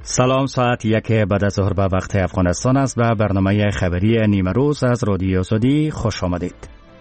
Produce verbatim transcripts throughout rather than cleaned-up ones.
سلام، ساعت یک بعد از ظهر به وقت افغانستان است و برنامه خبری نیمه روز از رادیو آزادی خوش آمدید.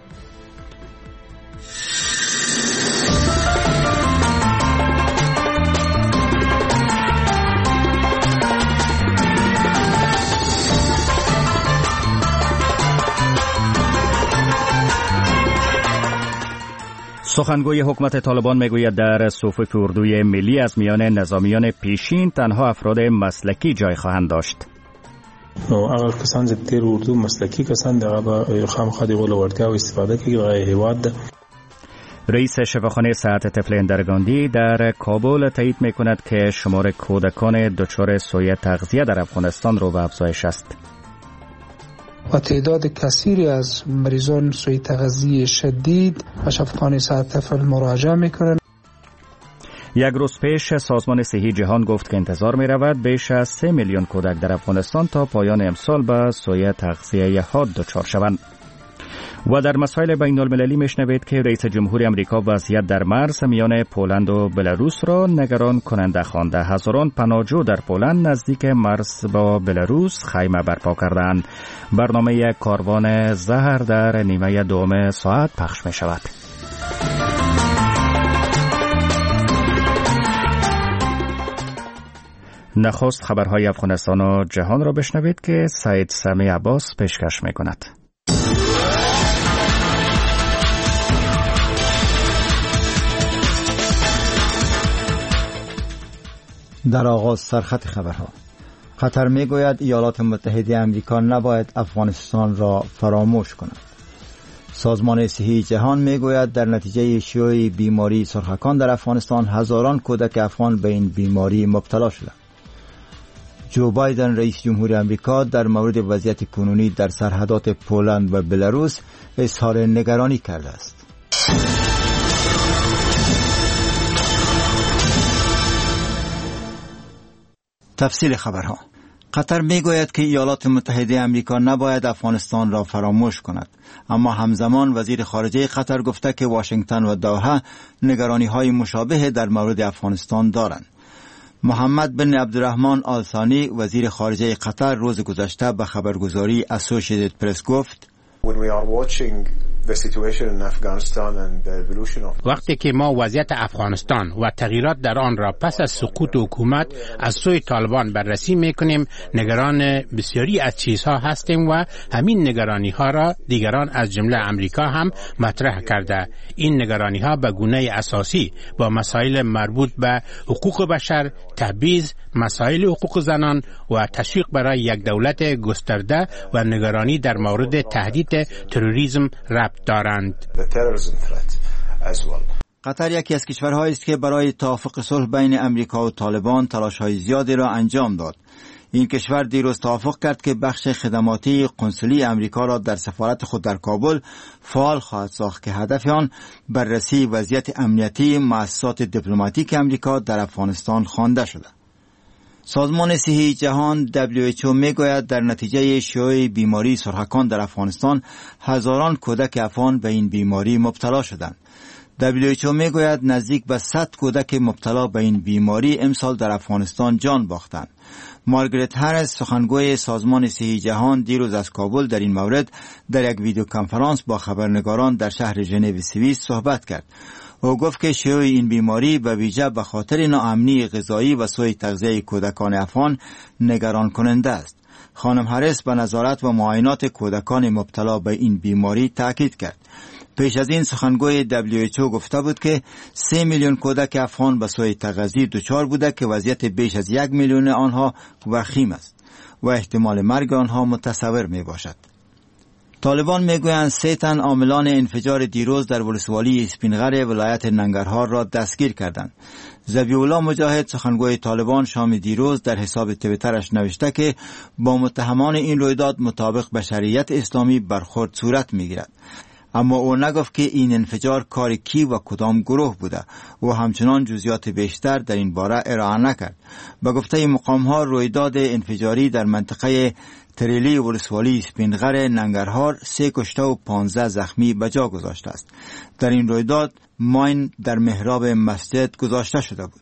سخنگوی حکومت طالبان میگوید در صفوف اردوی ملی از میان نظامیان پیشین تنها افراد مسلکی جای خواهند داشت. اگر کسان چې تیر اردو مسلکی کسان دغه به خامخا دی ول ورته او استفاده کوي غیر هیواد. رئیس شفاخانه صحت طفل اندرگاندی در کابل تایید میکند که شمار کودکان دچار سوء تغذیه در افغانستان رو به افزایش است. و تعداد کثیری از مریضان سوء تغذیه شدید به شفاخانه صحت طفل مراجعه میکنند. یک روز پیش سازمان صحی جهان گفت که انتظار می رود بیش از سه میلیون کودک در افغانستان تا پایان امسال به سوء تغذیه حاد دچار شوند. و در مسائل بین المللی میشنوید که رئیس جمهور امریکا وضعیت در مرز میان پولند و بلاروس را نگران کننده خوانده. هزاران پناهجو در پولند نزدیک مرز با بلاروس خیمه برپا کردند. برنامه کاروان زهر در نیمه دوم ساعت پخش می شود. نخست خبرهای افغانستان و جهان را بشنوید که سید سمی عباس پیشکش می کند. در آغاز سرخط خبرها. قطر میگوید ایالات متحده آمریکا نباید افغانستان را فراموش کند. سازمان صحی جهان میگوید در نتیجه شیوع بیماری سرخکان در افغانستان هزاران کودک افغان به این بیماری مبتلا شدند. جو بایدن رئیس جمهور آمریکا در مورد وضعیت کنونی در سرحدات پولند و بلاروس اظهار نگرانی کرده است. تفصیل خبرها. قطر میگوید که ایالات متحده آمریکا نباید افغانستان را فراموش کند، اما همزمان وزیر خارجه قطر گفته که واشنگتن و دوحه نگرانی‌های مشابه در مورد افغانستان دارند. محمد بن عبدالرحمن آل ثانی وزیر خارجه قطر روز گذشته به خبرگزاری اسوسییتد پرس گفت: وقتی که ما وضعیت افغانستان و تغییرات در آن را پس از سقوط حکومت از سوی طالبان بررسی میکنیم، نگران بسیاری از چیزها هستیم و همین نگرانی ها را دیگران از جمله امریکا هم مطرح کرده. این نگرانی ها به گونه اساسی با مسائل مربوط به حقوق بشر، تبعیض، مسائل حقوق زنان و تشویق برای یک دولت گسترده و نگرانی در مورد تهدید تروریسم ربط دارند. قطر یکی از کشورهایی است که برای توافق صلح بین امریکا و طالبان تلاش‌های زیادی را انجام داد. این کشور دیروز توافق کرد که بخش خدماتی قنصلی امریکا را در سفارت خود در کابل فعال خواهد ساخت که هدف آن بررسی وضعیت امنیتی مؤسسات دیپلماتیک امریکا در افغانستان خوانده شده. سازمان صحی جهان دبلیو اچ او میگوید در نتیجه شیوع بیماری سرخکان در افغانستان هزاران کودک افغان به این بیماری مبتلا شدند. دبلیو اچ او میگوید نزدیک به صد کودک مبتلا به این بیماری امسال در افغانستان جان باختند. مارگرت هریس سخنگوی سازمان صحی جهان دیروز از کابل در این مورد در یک ویدیو کنفرانس با خبرنگاران در شهر ژنو سوئیس صحبت کرد. او گفت که شیوع این بیماری به ویژه به خاطر ناامنی غذایی و سوء تغذیه کودکان افغان نگران کننده است. خانم هریس به نظارت و معاینات کودکان مبتلا به این بیماری تاکید کرد. پیش از این سخنگوی دبلیو اچ او گفته بود که سه میلیون کودک افغان به سوء تغذیه دچار بوده که وضعیت بیش از یک میلیون آنها وخیم است و احتمال مرگ آنها متصور می باشد. طالبان میگویند سه تن عاملان انفجار دیروز در ولسوالی اسپینغر ولایت ننگرهار را دستگیر کردند. ذبیح الله مجاهد سخنگوی طالبان شام دیروز در حساب توییترش نوشته که با متهمان این رویداد مطابق به شریعت اسلامی برخورد صورت میگیرد. اما او نگفت که این انفجار کار کی و کدام گروه بوده. او همچنان جزئیات بیشتر در این باره ارائه نکرد. به گفته مقام‌ها رویداد انفجاری در منطقه تریلی ولسوالی اسپینغر ننگرهار سه کشته و پانزده زخمی به جا گذاشته است. در این رویداد ماین در محراب مسجد گذاشته شده بود.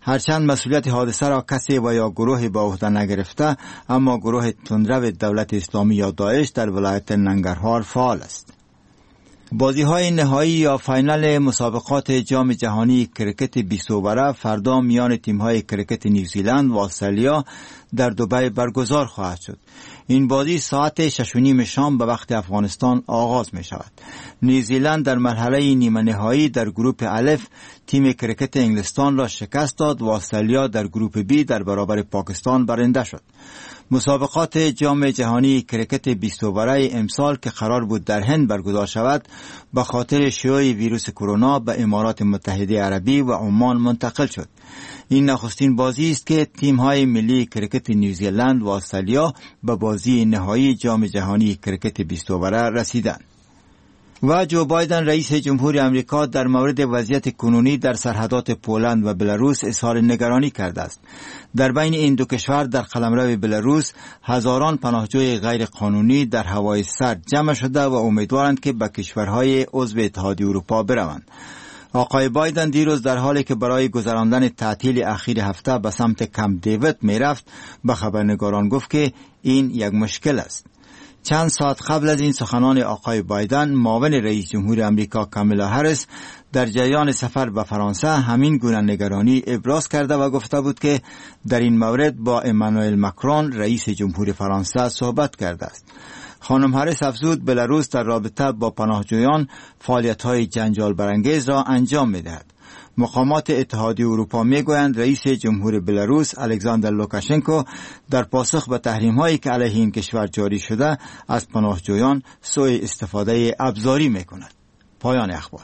هرچند مسئولیت حادثه را کسی و یا گروه به عهده نگرفته، اما گروه تندرو دولت اسلامی یا داعش در ولایت ننگرهار فعال است. بازی های نهایی یا فاینال مسابقات جام جهانی کرکت بیست اووره فردا میان تیم های کرکت نیوزیلند و استرالیا در دبی برگزار خواهد شد. این بازی ساعت شش و نیم شام به وقت افغانستان آغاز می شود. نیوزیلند در مرحله نیمه نهایی در گروه الف تیم کرکت انگلستان را شکست داد و استرالیا در گروه بی در برابر پاکستان برنده شد. مسابقات جام جهانی کرکت بیست اووره امسال که قرار بود در هند برگزار شود، به خاطر شیوع ویروس کرونا به امارات متحده عربی و عمان منتقل شد. این نخستین بازی است که تیم‌های ملی کرکت نیوزیلند و استرالیا به بازی نهایی جام جهانی کرکت بیست اووره رسیدند. و جو بایدن رئیس جمهور آمریکا در مورد وضعیت کنونی در سرحدات پولند و بلاروس اظهار نگرانی کرده است. در بین این دو کشور در قلمرو بلاروس هزاران پناهجوی غیر قانونی در هوای سرد جمع شده و امیدوارند که به کشورهای عضو اتحادیه اروپا بروند. آقای بایدن دیروز در حالی که برای گذراندن تعطیل اخیر هفته به سمت کمپ دیوید میرفت به خبرنگاران گفت که این یک مشکل است. چند ساعت قبل از این سخنان آقای بایدن، معاون رئیس جمهور آمریکا کامالا هریس در جریان سفر به فرانسه همین گونه نگرانی ابراز کرده و گفته بود که در این مورد با امانوئل ماکرون رئیس جمهور فرانسه صحبت کرده است. خانم هریس افزود بلاروس در رابطه با پناهجویان فعالیت‌های جنجال برانگیز را انجام می‌دهد. مقامات اتحادیه اروپا میگویند رئیس جمهور بلاروس الکساندر لوکاشنکو در پاسخ به تحریم‌هایی که علیه این کشور جاری شده از پناهجویان سوء استفاده ابزاری میکند. پایان اخبار.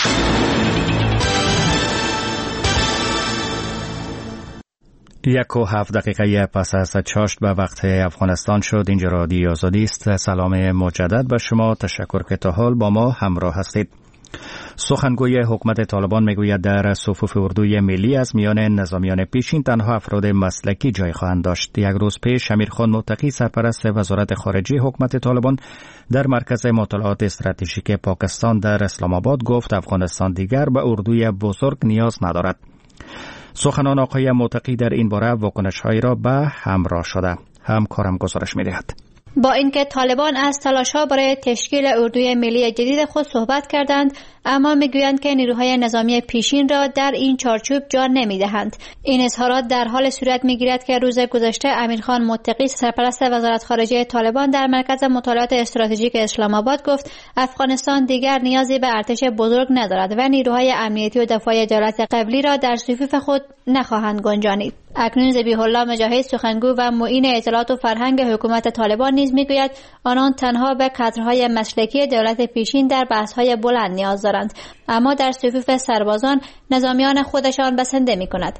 یک و هفت دقیقه پس از چاشت به وقت افغانستان شد. اینجا رادیو آزادی است. سلام مجدد به شما. تشکر که تا حال با ما همراه هستید. سخنگوی حکومت طالبان میگوید در صفوف اردوی ملی از میان نظامیان پیشین تنها افراد مسلکی جای خواهند داشت. یک روز پیش امیرخان متقی سرپرست وزارت خارجه حکومت طالبان در مرکز مطالعات استراتژیک پاکستان در اسلام آباد گفت افغانستان دیگر به اردوی بزرگ نیاز ندارد. سخنان آقای متقی در این باره واکنش‌هایی را به همراه شده. همکارم گزارش می‌دهد. با اینکه طالبان از تلاش‌ها برای تشکیل اردوی ملی جدید خود صحبت کردند، اما میگویند که نیروهای نظامی پیشین را در این چارچوب جا نمیدهند. این اظهارات در حال صورت میگیرد که روز گذشته امیرخان متقی سرپرست وزارت خارجه طالبان در مرکز مطالعات استراتژیک اسلام آباد گفت افغانستان دیگر نیازی به ارتش بزرگ ندارد و نیروهای امنیتی و دفاعی دولت قبلی را در صفوف خود نخواهند گنجانید. اکنون ذبیح الله مجاهد سخنگو و معین اطلاعات و فرهنگ حکومت طالبان نیز میگوید آنان تنها به کادرهای مسلکی دولت پیشین در بحث‌های بلند نیاز دارند، اما در صفوف سربازان نظامیان خودشان بسنده می‌کند.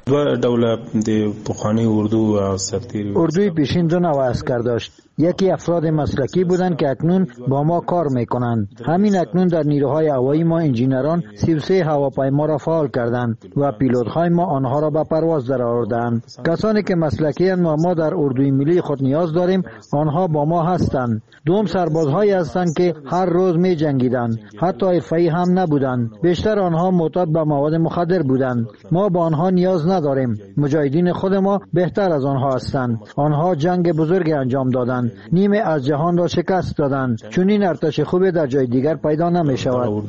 اردوی پیشین دو نوع عسکر داشت. یکی افراد مسلکی بودند که اکنون با ما کار میکنند. همین اکنون در نیروهای هوایی ما انجینران سی و سه هواپیما را فعال کردند و پیلوت‌های ما آنها را به پرواز درآوردند. کسانی که مسلکی اند و ما در اردوی ملی خود نیاز داریم آنها با ما هستند. دوم سربازهایی هستند که هر روز می جنگیدند، حتی حرفه‌ای هم نبودند. بیشتر آنها معتاد به مواد مخدر بودند. ما با آنها نیاز نداریم. مجاهدین خود ما بهتر از آنها هستند. آنها جنگ بزرگ انجام دادند، نیمه از جهان را شکست دادند. چون این ارتش خوبی در جای دیگر پیدا نمی شود.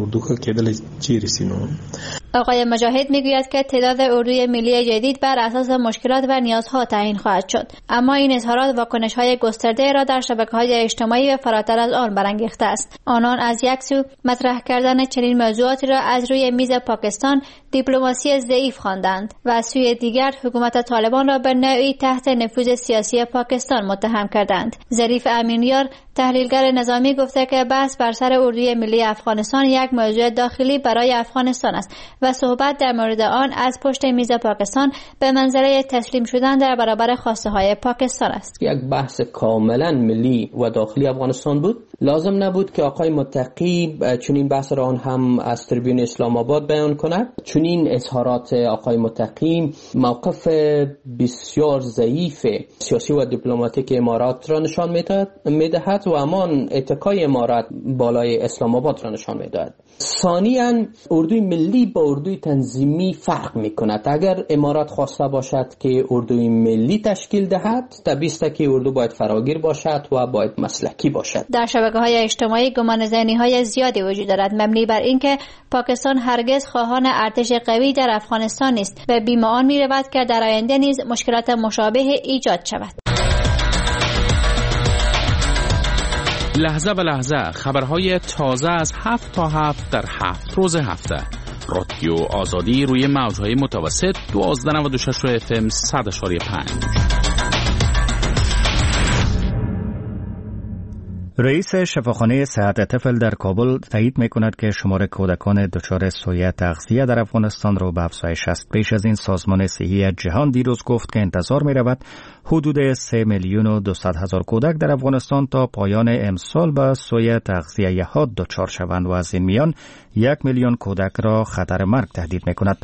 آقای مجاهد میگوید که تعداد اردوی ملی جدید بر اساس مشکلات و نیازها تعیین خواهد شد، اما این اظهارات واکنش‌های گسترده را در شبکه‌های اجتماعی و فراتر از آن برانگیخته است. آنان از یک سو مطرح کردن چنین موضوعاتی را از روی میز پاکستان دیپلماسی ضعیف خواندند و از سوی دیگر حکومت طالبان را به نوعی تحت نفوذ سیاسی پاکستان متهم کردند. ظریف امینیار تحلیلگر نظامی گفته که بحث بر سر اردوی ملی افغانستان یک موضوع داخلی برای افغانستان است و صحبت در مورد آن از پشت میز پاکستان به منظره تسلیم شدن در برابر خواسته های پاکستان است. یک بحث کاملا ملی و داخلی افغانستان بود لازم نبود که آقای متقی چنین بحث را آن هم از تریبیون اسلام آباد بیان کند. چنین اظهارات آقای متقی موقف بسیار ضعیف سیاسی و دیپلماتیک امارات را نشان می‌دهد و همان اتکای امارات بالای اسلام آباد را نشان می‌دهد. ثانیاً اردوی ملی با اردوی تنظیمی فرق می‌کند. اگر امارات خواسته باشد که اردوی ملی تشکیل دهد، طبیعی است که اردو باید فراگیر باشد و باید مسلکی باشد. در شبکه‌های اجتماعی گمان ذهنی‌های زیادی وجود دارد مبنی بر اینکه پاکستان هرگز خواهان ارتش قوی در افغانستان نیست و بیم آن می‌رود که در آینده نیز مشکلات مشابه ایجاد شود. لحظه به لحظه خبرهای تازه از هفت تا هفت در هفت روز هفته. رادیو آزادی روی موج‌های متوسط دوازده نود و شش اف ام صد و پنج. رئیس شفاخانه صحت طفل در کابل تایید می‌کند که شمار کودکان دچار سویه تغذیه در افغانستان را به افزایش است. پیش از این سازمان صحی جهان دیروز گفت که انتظار می‌رود حدود سه میلیون و دویست هزار کودک در افغانستان تا پایان امسال به سویه تغذیه حاد دچار شوند و از این میان یک میلیون کودک را خطر مرگ تهدید می‌کند.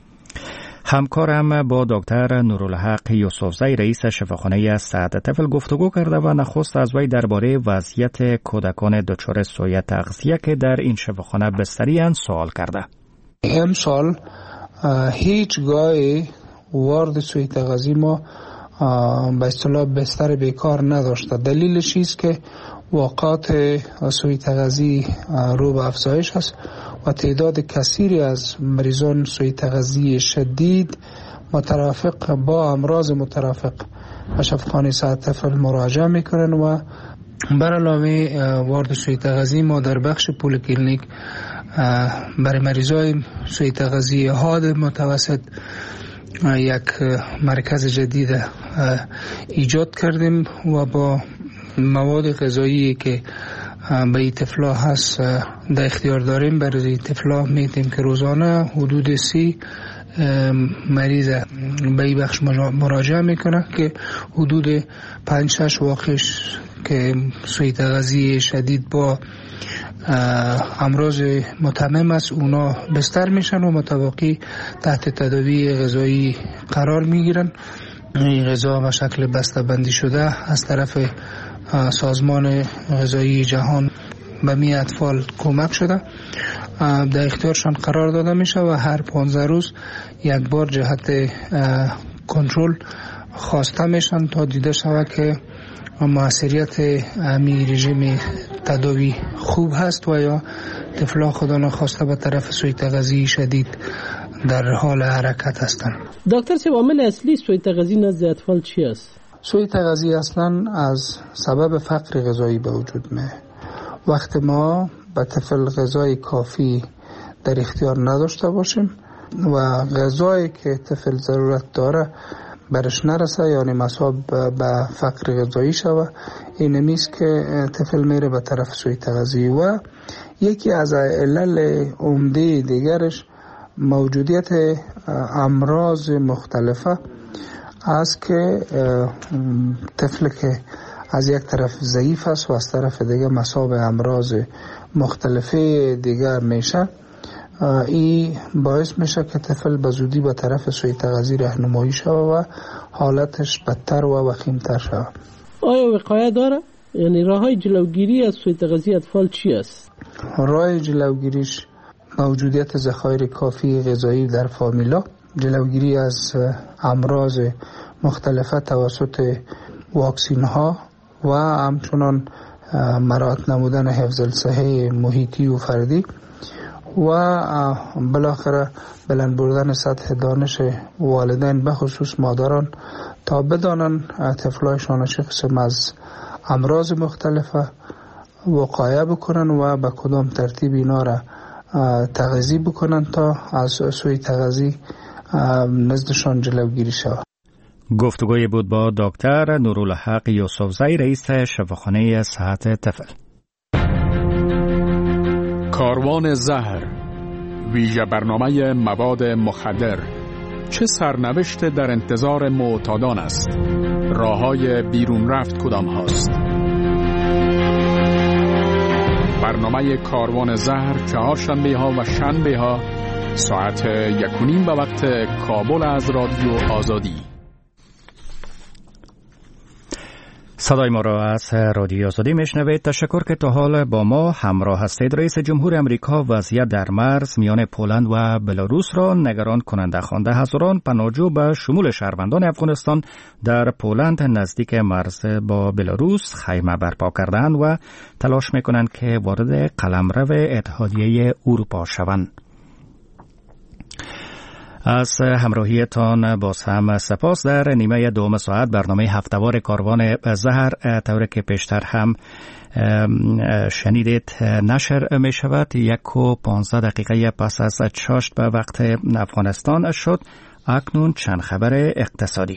همکارم با دکتر نورالحق یوسفزی رئیس شفاخانه صحت طفل گفتگو کرده و نخست از وی درباره وضعیت کودکان دچار سویه تغذیه که در این شفاخانه بستری‌اند سوال کرده. امسال هیچگاه وارد سویه تغذیه ما به اصطلاح بستر بیکار نداشته. دلیلش است که واقعات سویه تغذیه رو به افزایش است و تعداد کثیری از مریضان سویه تغذیه شدید مترافق با امراض مترافق به شفاخانه صحت طفل مراجعه میکنن و بر علاوه وارد سویه تغذیه ما در بخش پولیکلینیک برای مریضای سویه تغذیه حاد متوسط یک مرکز جدید ایجاد کردیم و با مواد غذایی که به این طفلا هست در اختیار داریم. برای این طفلا میتیم که روزانه حدود سی مریض به این بخش مراجعه میکنه که حدود پنج شش واقعش که سویه تغذیه شدید با امراض متمم است اونا بستر میشن و متوقی تحت تداوی غذایی قرار میگیرن. این غذا به شکل بسته بندی شده از طرف سازمان غذایی جهان به می اطفال کمک شده در اختیارشان قرار داده میشه و هر پانزده روز یک بار جهت کنترل خواسته میشن تا دیده شود که موثریت امی رژیم تداوی خوب هست و یا طفلا خدا نخواسته به طرف سویه تغذیه شدید در حال حرکت هستند. دکتر صاحب عامل اصلی سویه تغذیه نزد اطفال چی است؟ سویه تغذیه اصلا از سبب فقر غذایی به وجود میاد. وقتی ما به طفل غذای کافی در اختیار نداشته باشیم و غذایی که طفل ضرورت داره برش نرسه یعنی مصاب به فقر غذایی شوه، این نیست که طفل میره به طرف سویه تغذیه. و یکی از علل عمده دیگرش موجودیت امراض مختلفه است که طفل که از یک طرف ضعیف است و از طرف دیگه مصاب امراض مختلفه دیگر میشه. این باعث میشه که طفل به زودی به طرف سویه تغذیه راهنمایی شود و حالتش بدتر و وخیمتر شود. آیا وقایه داره؟ یعنی راههای جلوگیری از سویه تغذیه اطفال چی است؟ راه جلوگیریش موجودیت ذخایر کافی غذایی در فامیلا، جلوگیری از امراض مختلفه توسط واکسین ها و همچنان مراعات نمودن حفظ الصحه محیطی و فردی و بالاخره بلند بردن سطح دانش والدین به خصوص مادران تا بدانن طفلایشان چه قسم از امراض مختلفه وقایه بکنن و به کدام ترتیب اینا را تغذیه بکنن تا از سوی تغذیه نزدشان جلوگیری شود. گفتگوی بود با دکتر نورالحق یوسفزی رئیس شفاخانه صحت طفل. کاروان زهر، ویژه برنامه مواد مخدر، چه سرنوشت در انتظار معتادان است؟ راههای بیرون رفت کدام هاست؟ برنامه کاروان زهر چهارشنبه ها و شنبه ها ساعت یک و نیم به وقت کابل از رادیو آزادی. صدای ما را از رادیو آزادی میشنوید. تشکر که تا حال با ما همراه هستید. رئیس جمهور امریکا وضعیت در مرز میان پولند و بلاروس را نگران کننده خوانده. هزاران پناهجو به شمول شهروندان افغانستان در پولند نزدیک مرز با بلاروس خیمه برپا کردند و تلاش میکنند که وارد قلمرو اتحادیه اروپا شوند. از همراهیتان باز هم سپاس. در نیمه دوم ساعت برنامه هفته‌وار کاروان زهر طوری که پیشتر هم شنیدید نشر می شود. یک و پانزده دقیقه پس از چاشت به وقت افغانستان شد. اکنون چند خبر اقتصادی.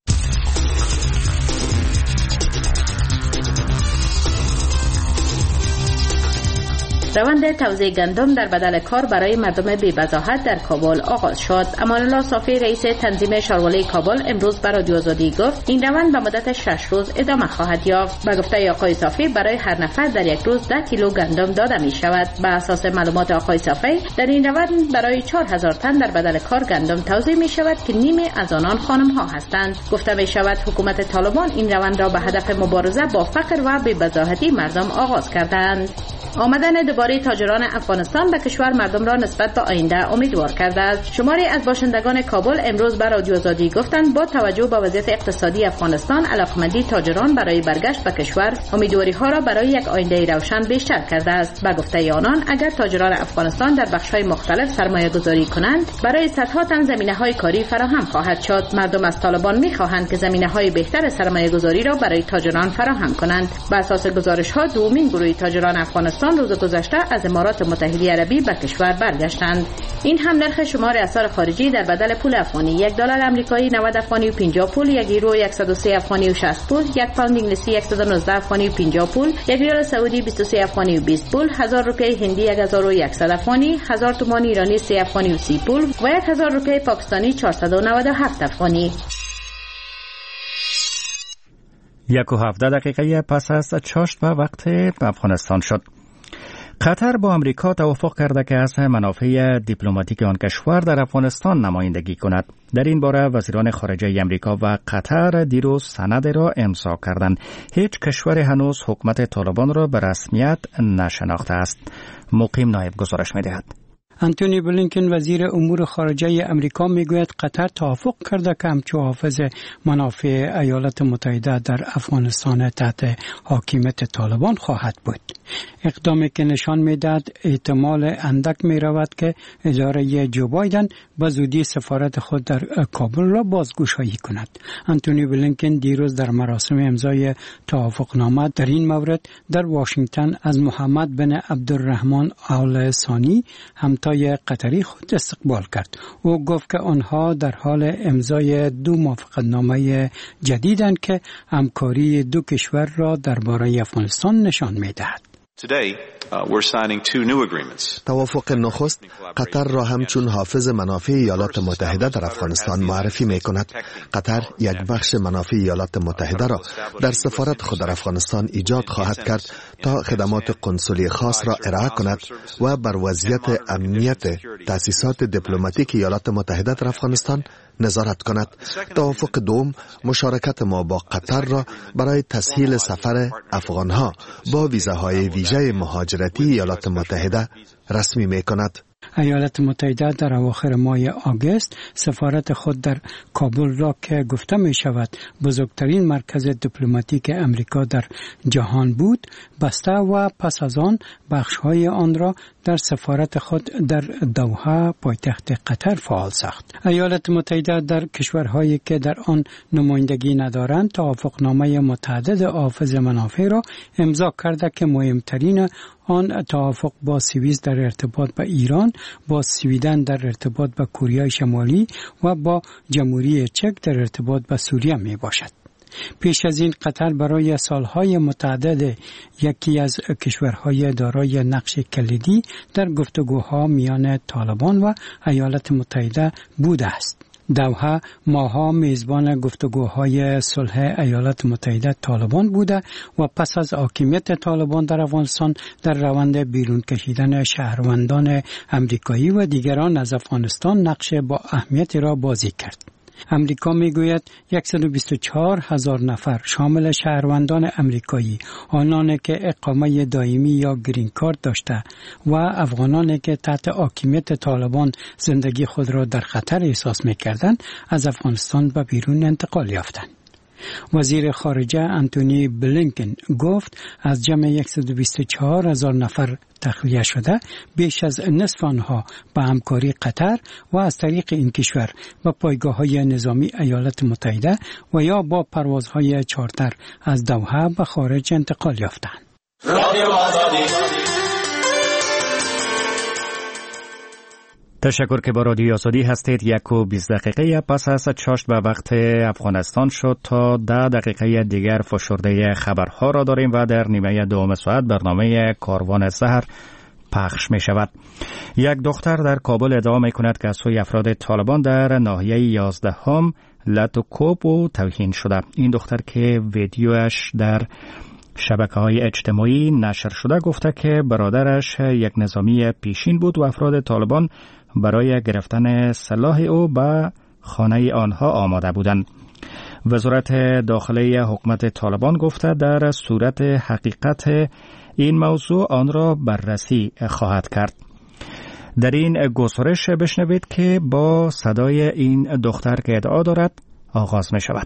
روند توزیع گندم در بدل کار برای مردم بی‌وضاحت در کابل آغاز شد. امان الله صافی رئیس تنظیم شارولای کابل امروز به رادیو آزادی گفت این روند به مدت شش روز ادامه خواهد یافت. به گفته آقای صافی برای هر نفر در یک روز ده کیلو گندم داده می شود. به اساس معلومات آقای صافی در این روند برای چهار هزار تن در بدل کار گندم توزیع می شود که نیمه از آنان خانم ها هستند. گفته می شود حکومت طالبان این روند را به هدف مبارزه با فقر و بی‌وضاحتی مردم آغاز کردند. آمدن دوباره تاجران افغانستان به کشور مردم را نسبت به آینده امیدوار کرده است. شماری از باشندگان کابل امروز به رادیو آزادی گفتند با توجه به وضعیت اقتصادی افغانستان علاقمندی تاجران برای برگشت به کشور امیدواری ها را برای یک آینده روشن بیشتر کرده است. به گفته آنان اگر تاجران افغانستان در بخش‌های مختلف سرمایه گذاری کنند برای صدها تن زمینه‌های کاری فراهم خواهد شد. مردم از طالبان می‌خواهند که زمینه‌های بهتر سرمایه گذاری را برای تاجران فراهم کنند. بر اساس گزارش‌ها دومین گروه تاجران افغانستان روز گذشته از امارات متحده عربی به کشور برگشتند. این هم نرخ شمار اثار خارجی در بدل پول افغانی: یک دلار آمریکایی نود افغانی و پنجاه پول، یک یورو صد و سه افغانی و شصت پول، یک پوند انگلیسی صد و نوزده افغانی و پنجاه پول، یک ریال سعودی بیست و سه افغانی و بیست پول، هزار روپیه هندی هزار و صد افغانی، هزار تومان ایرانی سه افغانی و سی پول و هزار روپیه پاکستانی چهارصد و نود و هفت افغانی. یک و هفده دقیقه پس از چاشت به وقت افغانستان شد. قطر با امریکا توافق کرده که از منافع دیپلماتیک آن کشور در افغانستان نمایندگی کند. در این باره وزیران خارجه امریکا و قطر دیروز سند را امضا کردند. هیچ کشور هنوز حکومت طالبان را به رسمیت نشناخته است. مقیم نایب گزارش می‌دهد. انتونی بلینکن وزیر امور خارجه امریکا میگوید قطر توافق کرده که همچو حافظ منافع ایالات متحده در افغانستان تحت حاکمیت طالبان خواهد بود. اقدامی که نشان میدهد احتمال اندک می رود که اداره جو بایدن به زودی سفارت خود در کابل را بازگشایی کند. انتونی بلینکن دیروز در مراسم امضای توافقنامه در این مورد در واشنگتن از محمد بن عبدالرحمن آل ثانی همتای قطری خود استقبال کرد. او گفت که آنها در حال امضای دو موافقتنامه جدیدند که همکاری دو کشور را درباره افغانستان نشان می‌دهد. Today, uh, we're signing two new agreements. توافق نخست قطر را همچون حافظ منافع ایالات متحده در افغانستان معرفی می کند. قطر یک بخش منافع ایالات متحده را در سفارت خود در افغانستان ایجاد خواهد کرد تا خدمات قنصلی خاص را ارائه کند و بر وضعیت امنیت تأسیسات دیپلماتیک ایالات متحده در افغانستان نظارت کند. توافق دوم مشارکت ما با قطر را برای تسهیل سفر افغانها با ویزاهای ویژه مهاجرتی ایالات متحده رسمی می کند. ایالات متحده در اواخر ماه آگوست سفارت خود در کابل را که گفته می شود بزرگترین مرکز دیپلماتیک امریکا در جهان بود بسته و پس از آن بخش‌های آن را در سفارت خود در دوحه پایتخت قطر فعال ساخت. ایالات متحده در کشورهایی که در آن نمایندگی ندارند توافقنامه متعدد حافظ منافع را امضا کرده که مهمترین آن توافق با سوئیس در ارتباط با ایران، با سویدن در ارتباط با کره شمالی و با جمهوری چک در ارتباط با سوریه می باشد. پیش از این قطر برای سالهای متعدد یکی از کشورهای دارای نقش کلیدی در گفتگوها میان طالبان و ایالات متحده بوده است. دوحه ماها میزبان گفتگوهای صلح ایالات متحده طالبان بوده و پس از حاکمیت طالبان در افغانستان در روند بیرون کشیدن شهروندان امریکایی و دیگران از افغانستان نقش با اهمیتی را بازی کرد. امریکا میگوید صد و بیست و چهار هزار نفر شامل شهروندان امریکایی، آنانی که اقامه دائمی یا گرین کارت داشته و افغانانی که تحت حاکمیت طالبان زندگی خود را در خطر احساس میکردند، از افغانستان به بیرون انتقال یافتند. وزیر خارجه انتونی بلینکن گفت از جمع صد و بیست و چهار هزار نفر تخلیه شده، بیش از نصف آنها به همکاری قطر و از طریق این کشور به پایگاه‌های نظامی ایالات متحده و یا با پروازهای چارتر از دوحه به خارج انتقال یافتند. تشکر که با رادیو آزادی هستید. یک و بیست دقیقه پس از چاشت به وقت افغانستان شد تا ده دقیقه دیگر فشرده خبرها را داریم و در نیمه دوم ساعت برنامه کاروان سحر پخش می شود. یک دختر در کابل ادعا می کند که از سوی افراد طالبان در ناحیه یازدهم لاتوکوب و توهین شده. این دختر که ویدیوش در شبکه‌های اجتماعی نشر شده گفته که برادرش یک نظامی پیشین بود و افراد طالبان برای گرفتن سلاح او به خانه آنها آماده بودند. وزارت داخله حکومت طالبان گفته در صورت حقیقت این موضوع آن را بررسی خواهد کرد. در این گزارش بشنوید که با صدای این دختر که ادعا دارد آغاز می شود.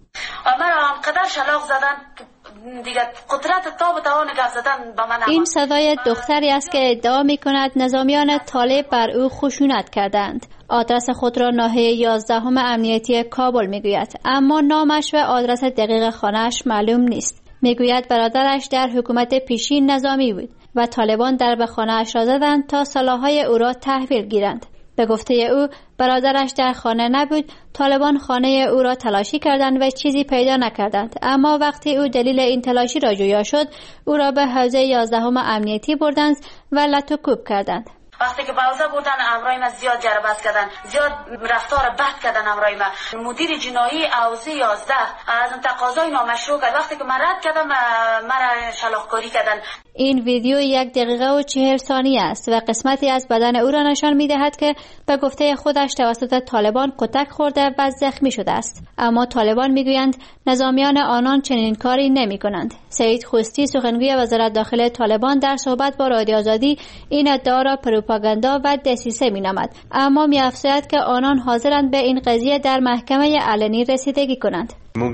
این صدای دختری است که ادعا می کند نظامیان طالب بر او خشونت کردند. آدرس خود را ناحیه یازدهم امنیتی کابل می گوید، اما نامش و آدرس دقیق خانه‌اش معلوم نیست. می گوید برادرش در حکومت پیشین نظامی بود و طالبان در به خانه‌اش را زدند تا سلاح‌های او را تحویل گیرند. به گفته او برادرش در خانه نبود. طالبان خانه او را تلاشی کردند و چیزی پیدا نکردند، اما وقتی او دلیل این تلاشی را جویا شد، او را به حوزه یازدهم امنیتی بردند و لاتوکوب کردند. وقتی که باوزه بودن امرای ما زیاد جربت کردن، زیاد رفتار بد کردن امرای ما. مدیر جنایی حوزه یازده از تقاضای نامشروع کرد. وقتی که من رد کردم مرا شلاق‌کاری کردن. این ویدیو یک دقیقه و چهل ثانیه است و قسمتی از بدن او را نشان می‌دهد که به گفته خودش توسط طالبان کتک خورده و زخمی شده است. اما طالبان می‌گویند نظامیان آنان چنین کاری نمی‌کنند. سعید خوستی سخنگوی وزارت داخله طالبان در صحبت با رادیو آزادی این ادعا را پروپاگاندا و دسیسه می‌نامد، اما می‌افزاید که آنان حاضرند به این قضیه در محکمه علنی رسیدگی کنند.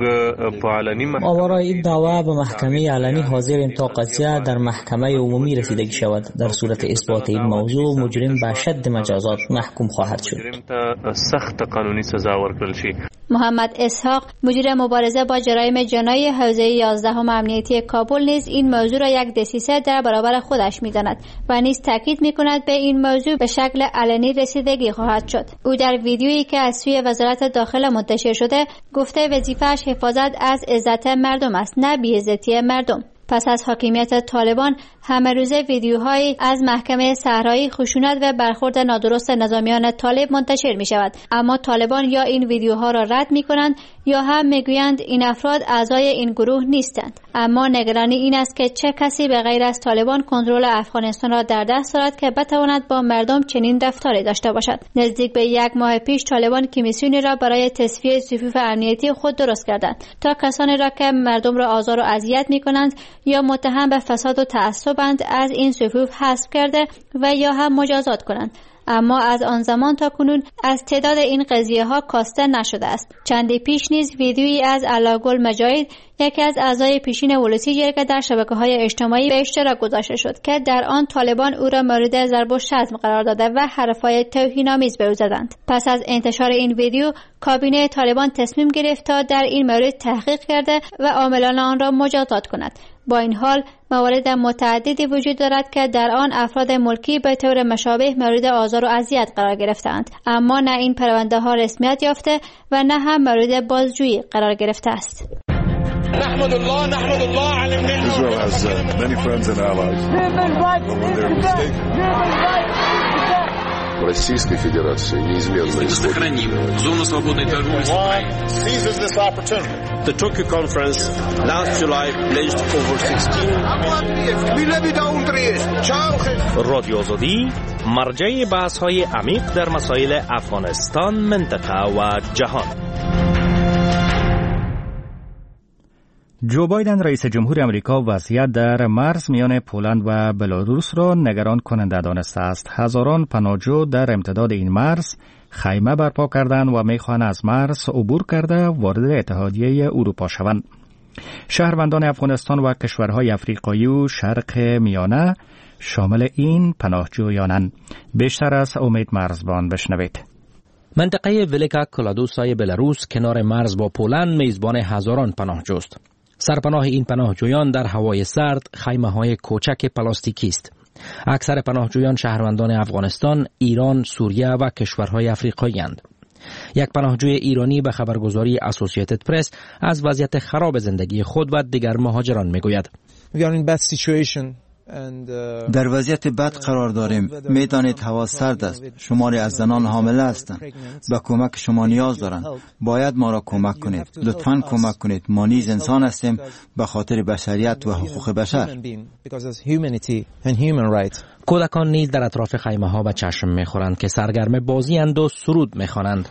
ما برای این دعوا به محکمه علنی حاضریم تا قضیه در محکمه عمومی رسیدگی شود. در صورت اثبات این موضوع مجرم به شد مجازات محکوم خواهد شد. سخت قانونی سزا ورکړل شي. محمد اسحاق مدیر مبارزه با جرایم جنایی حوزه یازدهم امنیتی کابل نیز این موضوع را یک دسیسه در برابر خودش می‌داند و نیز تاکید می‌کند به این موضوع به شکل علنی رسیدگی خواهد شد. او در ویدیویی که از سوی وزارت داخله منتشر شده گفته وظیفه‌اش حفاظت از عزت مردم است، نه بی‌عزتی مردم. پس از حاکمیت طالبان همه روزه ویدیوهایی از محکمه صحرایی خشونت و برخورد نادرست نظامیان طالب منتشر می شود، اما طالبان یا این ویدیوها را رد می کنند یا هم می گویند این افراد اعضای این گروه نیستند. اما نگرانی این است که چه کسی به غیر از طالبان کنترل افغانستان را در دست دارد که بتواند با مردم چنین رفتاری داشته باشد. نزدیک به یک ماه پیش طالبان کمیسیونی را برای تصفیه صفوف امنیتی خود درست کردند تا کسانی را که مردم را آزار و اذیت می کنند یا متهم به فساد و تعصبند از این صفوف حذف کرده و یا هم مجازات کنند. اما از آن زمان تا کنون از تعداد این قضیه ها کاسته نشده است. چندی پیش نیز ویدیویی از علاگل مجاهد، یکی از اعضای پیشین ولسی که در شبکه‌های اجتماعی به اشتراک گذاشته شد که در آن طالبان او را مورد ضرب و شتم قرار داده و حرفهای توهین‌آمیز به او زدند. پس از انتشار این ویدیو کابینه طالبان تصمیم گرفت تا در این مورد تحقیق کرده و عاملان آن را مجازات کند. با این حال موارد متعددی وجود دارد که در آن افراد ملکی به طور مشابه مورد آزار و اذیت قرار گرفتند، اما نه این پرونده ها رسمیت یافته و نه هم مورد بازجویی قرار گرفته است. نحمد الله نحمد الله على Israel has uh, many friends and allies. в Российской Федерации неизменно сохраним зону свободной торговли с Украиной. The Tokyo conference last July pledged over sixteen رادیو آزادی مرجع بحث‌های عمیق در مسائل افغانستان، منطقه و جهان. جو بایدن رئیس جمهور امریکا وضعیت در مرز میان پولند و بلاروس را نگران کننده دانسته است. هزاران پناهجو در امتداد این مرز خیمه برپا کردند و میخواهند از مرز عبور کرده وارد اتحادیه اروپا شوند. شهروندان افغانستان و کشورهای افریقایی و شرق میانه شامل این پناهجویانند. بیشتر از امید مرزبان بشنوید. منطقه ولکا کلادوسای بلاروس کنار مرز با پولند میزبان هزاران پناهجوست. سرپناه این پناهجویان در هوای سرد خیمه‌های کوچک پلاستیکی است. اکثر پناهجویان شهروندان افغانستان، ایران، سوریه و کشورهای افریقایی اند. یک پناهجوی ایرانی به خبرگزاری اسوسییتد پرس از وضعیت خراب زندگی خود و دیگر مهاجران میگوید. در وضعیت بد قرار داریم. میدانید هوا سرد است. شماری از زنان حامله هستند. به کمک شما نیاز دارند. باید ما را کمک کنید. لطفاً کمک کنید. ما نیز انسان هستیم به خاطر بشریت و حقوق بشر. کودکان نیز در اطراف خیمه ها به چشم میخورند که سرگرم بازی اند و سرود میخوانند.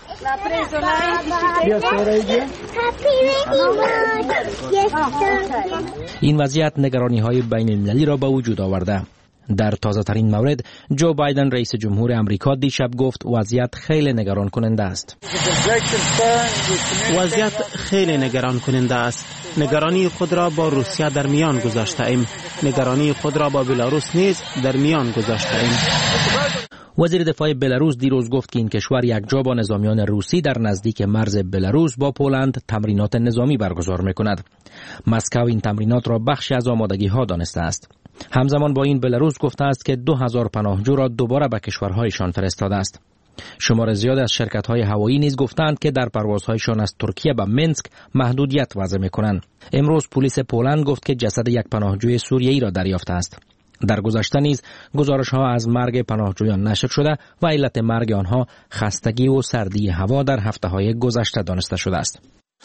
این وضعیت نگرانی های بین المللی را به وجود آورده. در تازه ترین مورد جو بایدن رئیس جمهور امریکا دیشب گفت وضعیت خیلی نگران کننده است. وضعیت خیلی نگران کننده است. نگرانی خود را با روسیه در میان گذاشته ایم. نگرانی خود را با بلاروس نیز در میان گذاشته ایم. وزیر دفاع بلاروس دیروز گفت که این کشور یکجا با نظامیان روسی در نزدیک مرز بلاروس با پولند تمرینات نظامی برگزار می‌کند. مسکو این تمرینات را بخشی از آمادگی ها دانسته است. همزمان با این بلاروس گفته است که دو هزار پناهجو را دوباره به کشورهایشان فرستاده است. شمار زیاد از شرکت‌های هوایی نیز گفتند که در پروازهایشان از ترکیه به منسک محدودیت وضع می‌کنند. امروز پلیس پولند گفت که جسد یک پناهجوی سوریه‌ای را دریافته است. در گذشته نیز گزارش‌ها از مرگ پناهجویان نشر شده و علت مرگ آنها خستگی و سردی هوا در هفته‌های گذشته دانسته شده است.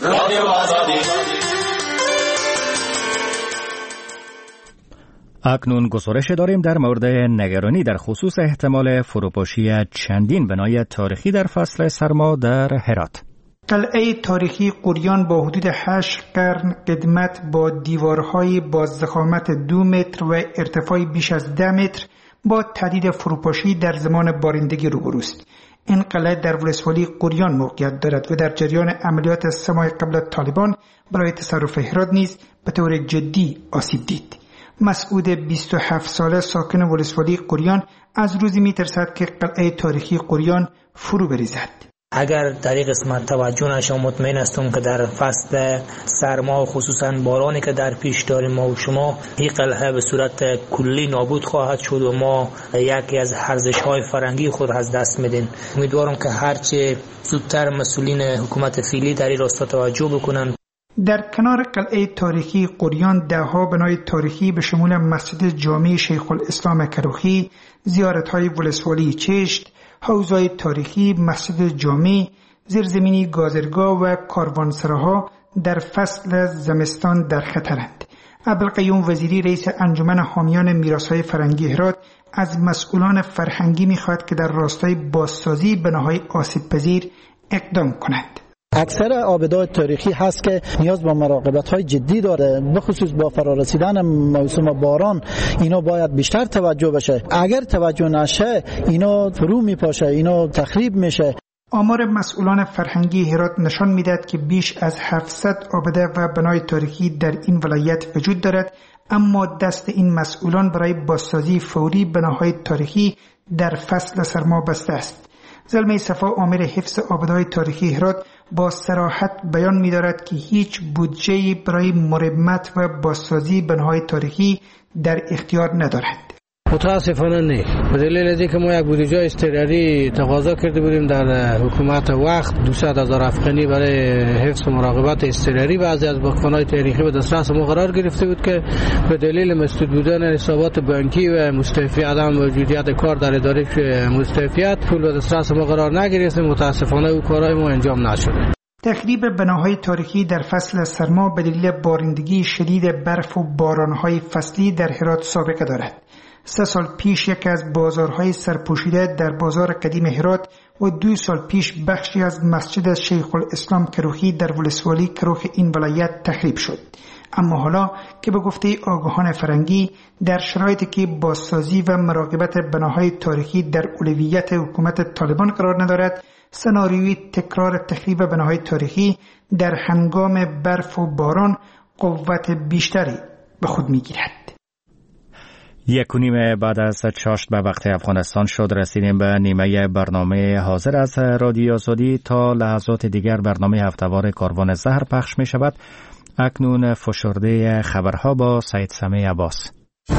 اکنون گزارش داریم در مورد نگرانی در خصوص احتمال فروپاشی چندین بنای تاریخی در فصل سرما در هرات. قلعه تاریخی قریان با حدود هشت قرن قدمت با دیوارهای با ضخامت دو متر و ارتفاع بیش از ده متر با تهدید فروپاشی در زمان بارندگی روبروست. این قلعه در ولسوالی قریان موقعیت دارد و در جریان عملیات سه ماه قبل از طالبان برای تصرف هرات نیز به طور جدی آسیب دید. مسعود بیست و هفت ساله ساکن ولسوالی قریان از روزی می‌ترسد که قلعه تاریخی قریان فرو بریزد. اگر در این قسمت توجه نشه مطمئن هستم که در فصل سرما و خصوصا بارانی که در پیش داریم ما و شما این قلعه به صورت کلی نابود خواهد شد و ما یکی از ارزش‌های فرهنگی خود از دست میدیم. امیدوارم که هرچه زودتر مسئولین حکومت فعلی در این راستا توجه بکنن. در کنار قلعه تاریخی قریان دهها بنای تاریخی به شمول مسجد جامع شیخ الاسلام کروخی، زیارت‌های ولسوالی چشت، حوضای تاریخی، مسجد جامع، زیرزمینی گازرگاه و کاروانسراها در فصل زمستان در خطرند. عبدالقیوم وزیری رئیس انجمن حامیان میراث‌های فرهنگی هرات از مسئولان فرهنگی می‌خواهد که در راستای بازسازی بناهای آسیب‌پذیر اقدام کنند. اکثر آبدهای تاریخی هست که نیاز به مراقبت‌های جدی داره، به خصوص با فرارسیدن موسم باران اینا باید بیشتر توجه بشه. اگر توجه نشه اینا فرو میپاشه، اینا تخریب میشه. آمار مسئولان فرهنگی هرات نشان میدهد که بیش از هفتصد آبده و بنای تاریخی در این ولایت وجود دارد، اما دست این مسئولان برای بازسازی فوری بناهای تاریخی در فصل سرما بسته است. زلمه صفا آمر حفظ آبدهای تاریخی هرات با صراحت بیان می‌دارد که هیچ بودجه‌ای برای مرمت و بازسازی بناهای تاریخی در اختیار ندارند. متاسفانه نه، به دلیل از اینکه ما یک بودجه اضطراری تقاضا کرده بودیم در حکومت وقت دویست هزار افغانی برای حفظ مراقبت اضطراری. بعضی از بانک‌های تاریخی به دسترس ما قرار گرفته بود که به دلیل مسدود بودن حسابات بانکی و مستعفی عدم موجودیت کار در اداره مستعفیت پول به دسترس ما قرار نگرفت. متاسفانه او کارهای ما انجام نشده. تخریب بناهای تاریخی در فصل سرما به دلیل بارندگی شدید برف و بارانهای فصلی در هرات سابقه دارد. سه سال پیش یکی از بازارهای سرپوشیده در بازار قدیم هرات و دو سال پیش بخشی از مسجد شیخ الاسلام کروخی در ولسوالی کروخ این ولایت تخریب شد. اما حالا که به گفته آگاهان فرنگی در شرایطی که بازسازی و مراقبت بناهای تاریخی در اولویت حکومت طالبان قرار ندارد، سناریوی تکرار تخریب بناهای تاریخی در هنگام برف و باران قوت بیشتری به خود میگیرد. یک و نیم بعد از چاشت به وقت افغانستان شد. رسیدیم به نیمه برنامه حاضر از رادیو آزادی. تا لحظات دیگر برنامه هفته‌وار کاروان زهر پخش می شود. اکنون فشرده خبرها با سید سمی عباس.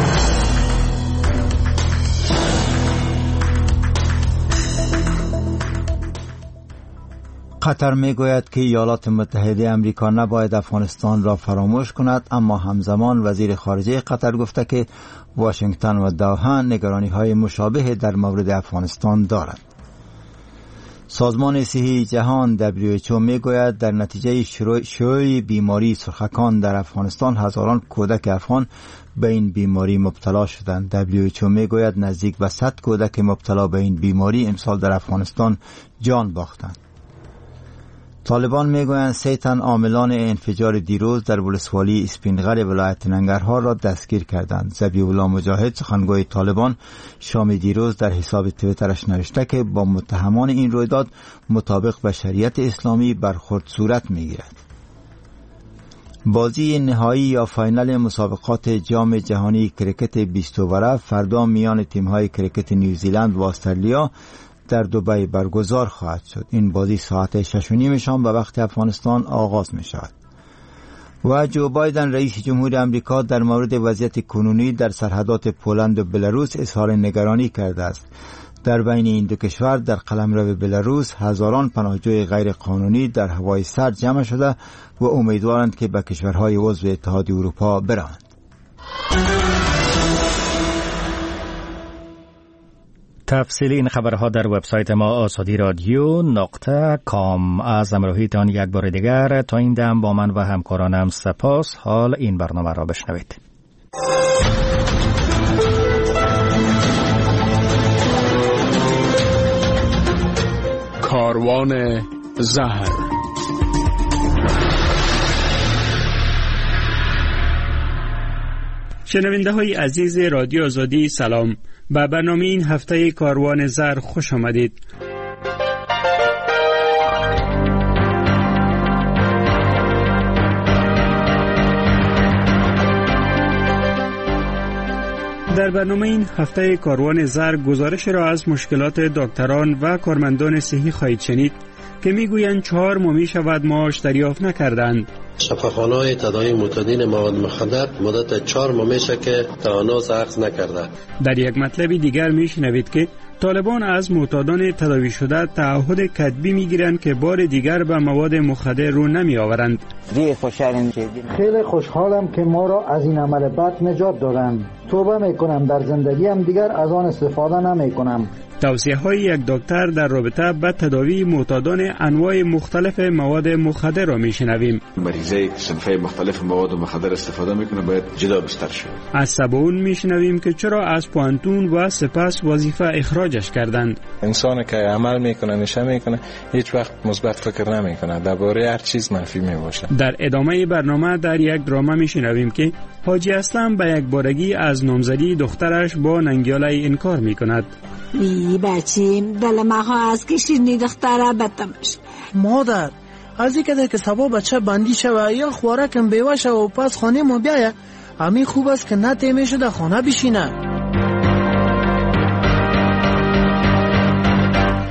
قطر می گوید که ایالات متحده امریکا نباید افغانستان را فراموش کند، اما همزمان وزیر خارجه قطر گفته که واشنگتن و دوحه نگرانی های مشابه در مورد افغانستان دارند. سازمان صحی جهان دبلیو اچ او می گوید در نتیجه شیوع بیماری سرخکان در افغانستان هزاران کودک افغان به این بیماری مبتلا شدند. دبلیو اچ او می گوید نزدیک به صد کودک مبتلا به این بیماری امسال در افغانستان جان باختند. طالبان میگویند سه تن عاملان انفجار دیروز در ولسوالی اسپینغر ولایت ننگرهار را دستگیر کردند. ذبیح الله مجاهد سخنگوی طالبان شام دیروز در حساب توییترش نوشته که با متهمان این رویداد مطابق با شریعت اسلامی برخورد صورت میگیرد. بازی نهایی یا فاینال مسابقات جام جهانی کرکت بیست اووره فردا میان تیم‌های کرکت نیوزیلند و استرالیا در دبی برگزار خواهد شد. این بازی ساعت شش و نیم شام به وقت افغانستان آغاز می شود. و جو بایدن رئیس جمهور امریکا در مورد وضعیت کنونی در سرحدات پولند و بلاروس اظهار نگرانی کرده است. در بین این دو کشور در قلمرو بلاروس هزاران پناهجوی غیر قانونی در هوای سرد جمع شده و امیدوارند که به کشورهای عضو اتحاد اروپا بروند. تفصیل این خبرها در وبسایت ما آزادی رادیو نقطه کام. از همراهیتان یک بار دیگر تا این دم با من و همکارانم سپاس. حال این برنامه را بشنوید. کاروان زهر. شنونده های عزیز رادیو آزادی سلام. به برنامه این هفته کاروان زهر خوش آمدید. در برنامه این هفته کاروان زهر گزارش را از مشکلات دکتران و کارمندان صحی خواهید شنید که میگویند چهار ماه می شود معاش دریافت نکردند. شفاخانه‌های تداوی معتادین مواد مخدر مدت چهار ماه میشه که تهانات اخذ نکرده. در یک مطلب دیگر میشنوید که طالبان از معتادان تداوی شده تعهد کتبی میگیرند که بار دیگر به مواد مخدر رو نمی آورند. خیلی خوشحالم که ما را از این عمل بد نجات دادند. توبه میکنم در زندگیم دیگر از آن استفاده نمیکنم. توصیه های یک دکتر در رابطه با تداوی معتادان انواع مختلف مواد مخدر را میشنویم. مریضایی که صنفه مختلف مواد مخدر استفاده میکنه باید جدا بستر شود. از سبون میشنویم که چرا از پوانتون و سپس وظیفه اخراجش کردند. انسان که عمل میکنه نشه میکنه هیچ وقت مثبت فکر نمیکنه، درباره هر چیز منفی میباشه. در ادامه برنامه در یک دراما میشنویم که حاجی اسلم به یک بارگی از نامزدی دخترش با ننگیاله انکار میکند. ای بچه دل ما از که شیرنی دختره بدتمش. مادر از این کده که سبا بچه بندی شوه یا خوارکم بیوه شوه و پس خانه ما بیایه همین خوب است که نه تیمه شده خانه بشینه.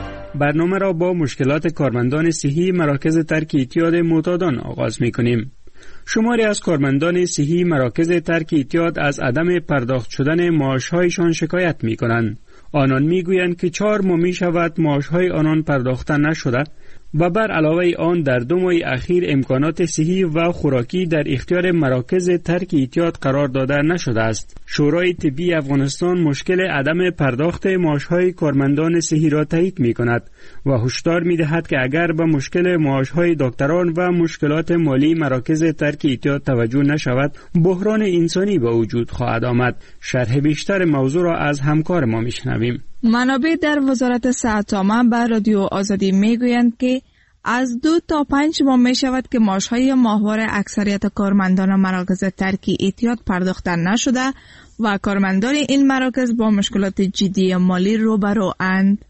برنامه را با مشکلات کارمندان صحی مراکز ترک اعتیاد معتادان آغاز می کنیم. شماری از کارمندان صحی مراکز ترک اعتیاد از عدم پرداخت شدن معاش‌هایشان شکایت می‌کنند. آنان می‌گویند که چهار ماه می‌شود معاش‌های آنان پرداخته نشده و بر علاوه آن در دو ماه اخیر امکانات صحی و خوراکی در اختیار مراکز ترک اعتیاد قرار داده نشده است. شورای طبی افغانستان مشکل عدم پرداخت معاش‌های کارمندان صحی را تایید می‌کند و هشدار می‌دهد که اگر به مشکل معاش‌های دکتران و مشکلات مالی مراکز ترک اعتیاد توجه نشود، بحران انسانی به وجود خواهد آمد. شرح بیشتر موضوع را از همکار ما می‌شنویم. منابع در وزارت صحت عامه به رادیو آزادی میگویند که از دو تا پنج ماه می شود که معاش‌های ماهواره اکثریت کارمندان مراکز ترک اعتیاد پرداخته نشده و کارمندان این مراکز با مشکلات جدی مالی روبرو اند.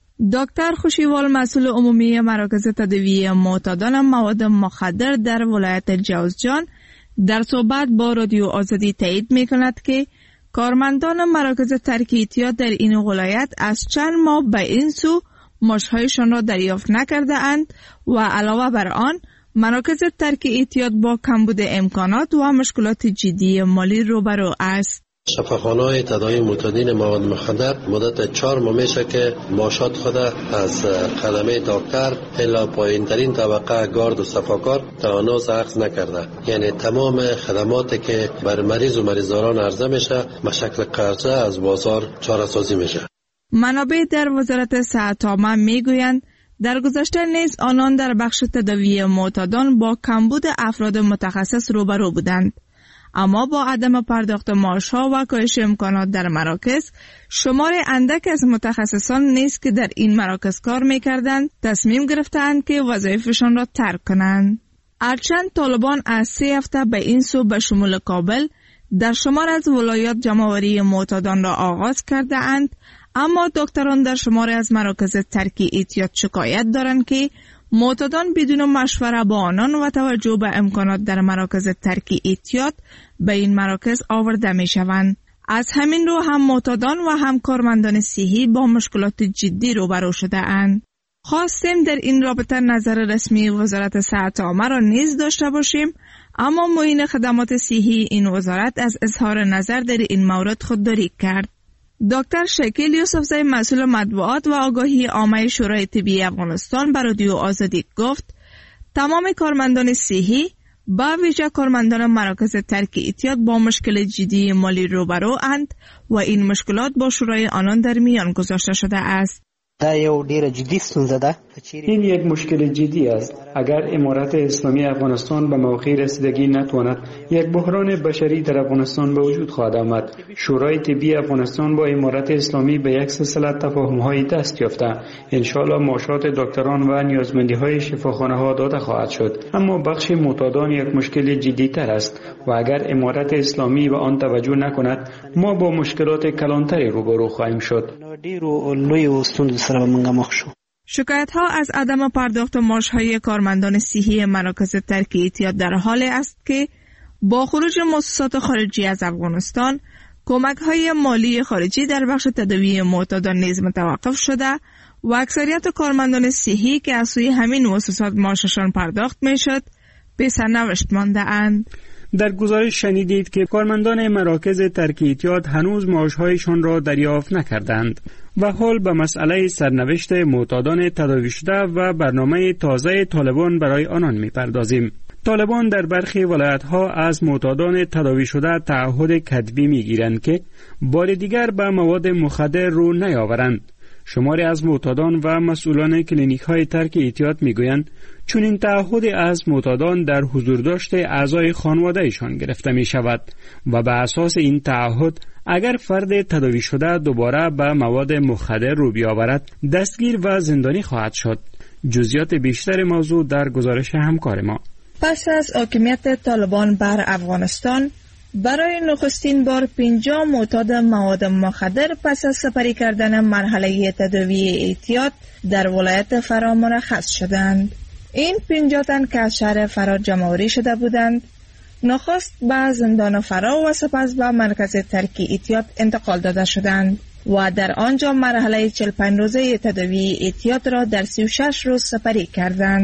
دکتر خوشیوال مسئول عمومی مراکز تداوی معتادان مواد مخدر در ولایت جوزجان در صحبت با رادیو آزادی تایید می کند که کارمندان مراکز ترک اعتیاد در این ولایت از چند ماه به این سو معاش‌هایشان را دریافت نکرده اند و علاوه بر آن مراکز ترک اعتیاد با کمبود امکانات و مشکلات جدی مالی روبرو است. شفاخانه‌های تداوی معتادین مواد مخدر مدت چهار ماه میشه که معاشات خود از خدمه دکتر الا پایین‌ترین طبقه گارد و صفاکار تا هنوز اخذ نکرده. یعنی تمام خدماتی که بر مریض و مریضداران عرضه میشه به شکل قرضه از بازار چاره سازی میشه. منابع در وزارت صحت عامه میگویند در گذشته نیز آنان در بخش تداوی معتادان با کمبود افراد متخصص روبرو بودند. اما با عدم پرداخت معاش‌ها و کاهش امکانات در مراکز، شمار اندک از متخصصان نیز که در این مراکز کار می‌کردند، تصمیم گرفتند که وظایفشان را ترک کنند. هرچند طالبان از سه هفته به این سو به شمول کابل در شمار از ولایات جمع‌آوری معتادان را آغاز کرده اند، اما دکتران در شمار از مراکز ترک اعتیاد شکایت دارند که معتادان بدون مشوره با آنان و توجه به امکانات در مراکز ترک اعتیاد به این مراکز آورده می شوند. از همین رو هم معتادان و هم کارمندان صحی با مشکلات جدی روبرو شده اند. خواستیم در این رابطه نظر رسمی وزارت صحت عامه را نیز داشته باشیم، اما معین خدمات صحی این وزارت از اظهار نظر در این مورد خودداری کرد. دکتر شکیل یوسفزی مسئول مطبوعات و آگاهی عامه شورای طبی افغانستان به رادیو آزادی گفت تمام کارمندان صحی به ویژه کارمندان مراکز ترک اعتیاد با مشکل جدی مالی روبرو اند و این مشکلات با شورای آنان در میان گذاشته شده است. دا یو ډیره جدي ستونزه ده. این یک مشکل جدی است. اگر امارت اسلامی افغانستان به موقع رسیدگی نتواند، یک بحران بشری در افغانستان به وجود خواهد آمد. شورای طبی افغانستان با امارت اسلامی به یک سلسله تفاهم‌های دست یافته. ان شاءالله معاشات دکتران و نیازمندی‌های شفاخانه‌ها داده خواهد شد. اما بخش معتادان یک مشکل جدی‌تر است و اگر امارت اسلامی به آن توجه نکند، ما با مشکلات کلانتری روبرو خواهیم شد. ډیرو لوی ستونزو سره موږ مخ شو. شکایت ها از عدم پرداخت معاش های کارمندان صحی مراکز ترک اعتیاد در حال است که با خروج مؤسسات خارجی از افغانستان، کمک های مالی خارجی در بخش تداوی معتادان نیز متوقف شده و اکثریت کارمندان صحی که از سوی همین مؤسسات معاششان پرداخت می شد به سرنوشت مانده اند. در گزارش شنیدید که کارمندان مراکز ترک اعتیاد هنوز معاشهایشان را دریافت نکردند و حال به مسئله سرنوشت معتادان تداوی شده و برنامه تازه طالبان برای آنان می‌پردازیم. طالبان در برخی ولایت‌ها از معتادان تداوی شده تعهد کتبی می‌گیرند که بار دیگر به مواد مخدر رو نیاورند. شماری از معتادان و مسئولان کلینیک‌های ترک اعتیاد می‌گویند چون این تعهد از معتادان در حضور داشته اعضای خانواده‌شان گرفته می‌شود و به اساس این تعهد اگر فرد تداوی شده دوباره به مواد مخدر رو بیاورد دستگیر و زندانی خواهد شد. جزئیات بیشتر موضوع در گزارش همکار ما. پس از حاکمیت طالبان بر افغانستان، برای نخستین بار پنجاه معتاد مواد مخدر پس از سپری کردن مرحله تداوی اعتیاد در ولایت فرا مرخص شدند. این پنجاه تن که از شهر فرا جمع‌آوری شده بودند، نخست به زندان فرا و سپس به مرکز ترک اعتیاد انتقال داده شدند و در آنجا مرحله چهل و پنج روزه تداوی اعتیاد را در سی و شش روز سپری کردند.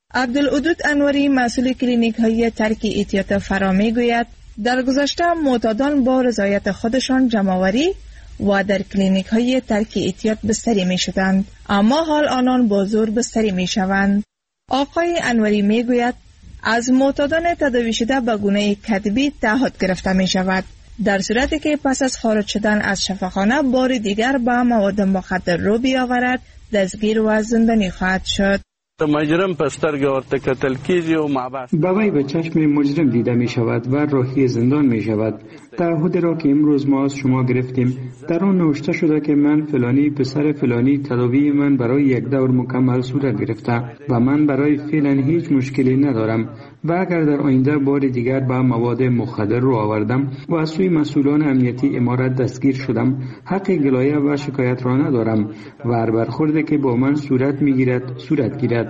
عبدالعدود انوری مسئول کلینیک های ترک احتیاط فرا می گوید در گذشته معتادان با رضایت خودشان جمع‌آوری و در کلینیک های ترک احتیاط بستری می شدند، اما حال آنان با زور بستری می شوند. آقای انوری می گوید از معتادان تداوی شده به گونه کتبی تعهد گرفته می شود، در صورتی که پس از خارج شدن از شفاخانه بار دیگر با مواد مخدر رو بیاورد دستگیر و زندانی خواهد شد. مجرم پسترگ ورته کتل کیږي او معباس بوی به چشم مجرم دیده می شود و راهی زندان می شود. تعهد را که امروز ما از شما گرفتیم در آن نوشته شده که من فلانی پسر فلانی تداوی من برای یک دور مکمل صورت گرفته و من برای فعلا هیچ مشکلی ندارم و اگر در آینده بار دیگر با مواد مخدر رو آوردم و از سوی مسئولان امنیتی امارت دستگیر شدم حق گلایه و شکایت را ندارم و هر برخورده که با من صورت میگیرد صورت گیرد.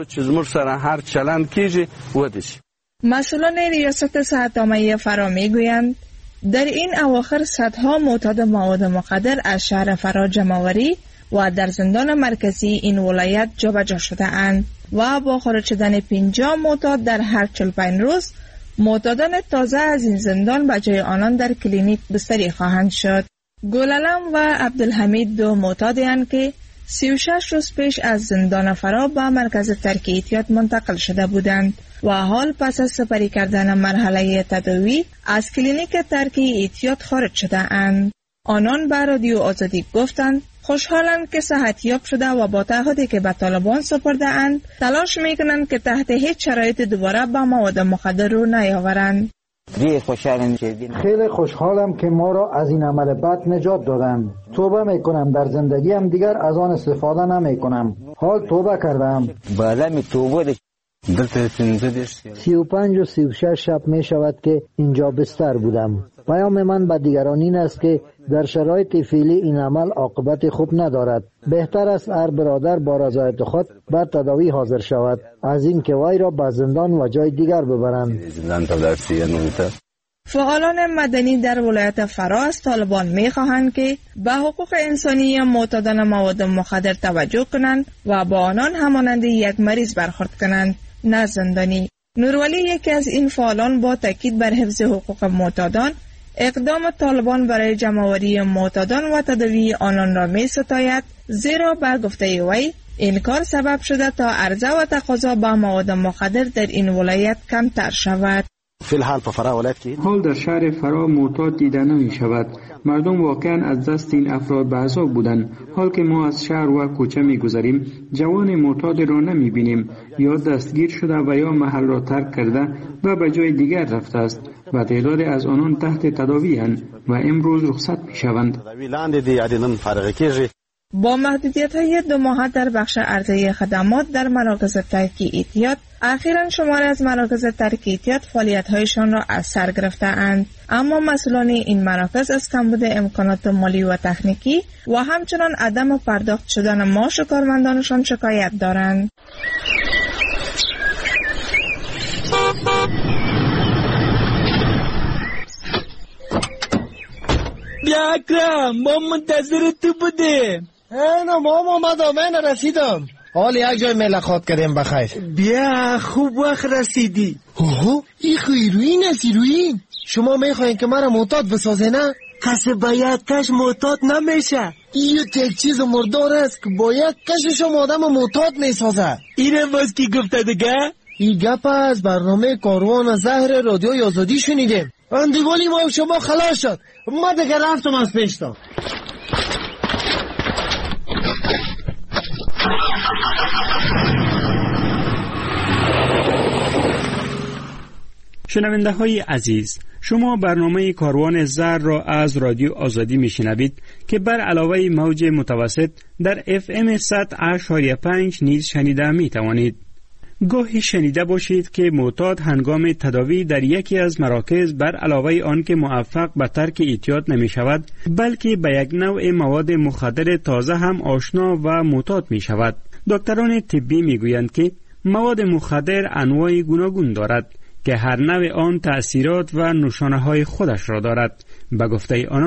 مسئولان ریاست صحت عامه فرا میگویند در این اواخر صدها معتاد مواد مخدر از شهر فرا جمع‌آوری و در زندان مرکزی این ولایت جابجا شده اند و با خارج شدن پنجاه معتاد در هر چهل و پنج روز معتادان تازه از این زندان به جای آنان در کلینیک بستری خواهند شد. گلالم و عبدالحمید دو معتادی اند که سی و شش روز پیش از زندان فرا به مرکز ترک احتیاط منتقل شده بودند و حال پس از سپری کردن مرحله تداوی از کلینیک ترک احتیاط خارج شده اند. آنان به رادیو آزادی گفتند خوشحالند که صحتیاب شده و با تعهدی که به طالبان سپرده اند تلاش میکنند که تحت هیچ شرایط دوباره به مواد مخدر رو نیاورند. خیلی خوشحالم که ما را از این عمل بد نجات دادند. توبه میکنم در زندگیم دیگر از آن استفاده نمیکنم. حال توبه کردم. سی و پنج و سی و شش شب می شود که اینجا بستر بودم. پیام من به دیگران این است که در شرایط فعلی این عمل عاقبت خوب ندارد. بهتر است هر برادر با رضایت خود بر تداوی حاضر شود از این که وی را به زندان و جای دیگر ببرند. فعالان مدنی در ولایت فرا از طالبان می خواهند که به حقوق انسانی معتادان مواد مخدر توجه کنند و با آنان همانند یک مریض برخورد کنند، نه زندانی. نورولی یکی از این فعالان با تاکید بر حفظ حقوق معتادان اقدام طالبان برای جمع‌آوری معتادان و تداوی آنان را می ستاید، زیرا به گفته وی این کار سبب شده تا عرضه و تقاضا به مواد مخدر در این ولایت کمتر شود. حال در شهر فرا معتاد دیده نمی شود. مردم واقعا از دست این افراد به عذاب بودند. حال که ما از شهر و کوچه می گذریم جوان معتاد را نمی بینیم، یا دستگیر شده و یا محل را ترک کرده و به جای دیگر رفته است و تعداد از آنان تحت تداوی اند و امروز رخصت می شوند. با محدودیت های دو ماه در بخش عرضه خدمات در مراکز ترک احتیاط، اخیراً شماری از مراکز ترک احتیاط فعالیت هایشان را از سر گرفته اند، اما مسئولان این مراکز از کمبود امکانات مالی و تکنیکی و همچنان عدم پرداخت شدن معاش کارمندانشان شکایت دارند. بیا اکرم، ما منتظر تو بودیم. اینا ما آمدم، من رسیدم. حال یک جای ملاقات کردیم بخیر. بیا خوب وقت رسیدی. اوه این خیروین است ایروین. شما میخواین که مرا معتاد بسازه نه؟ کسی باید کش معتاد نمیشه. این یک چیز مردار است که باید کشش آدم معتاد میسازه. اینه باز کی گفته دیگه؟ این گپ از برنامه کاروان زهر رادیو آزادی شنیدیم. اندیوالی ما شما خلاص شد. ما دیگه رفتم از پیشتا. شنونده های عزیز، شما برنامه کاروان زهر را از رادیو آزادی میشنوید که بر علاوه موج متوسط در اف ام صد و هشت و پنج نیز شنیده می توانید. گاهی شنیده باشید که معتاد هنگام تداوی در یکی از مراکز بر علاوه آن که موفق به ترک احتیاط نمی شود، بلکه به یک نوع مواد مخدر تازه هم آشنا و معتاد می شود. دکتران طبی می گویند که مواد مخدر انواع گوناگون دارد که هر نوع آن تأثیرات و نشانه های خودش را دارد. به گفته آنان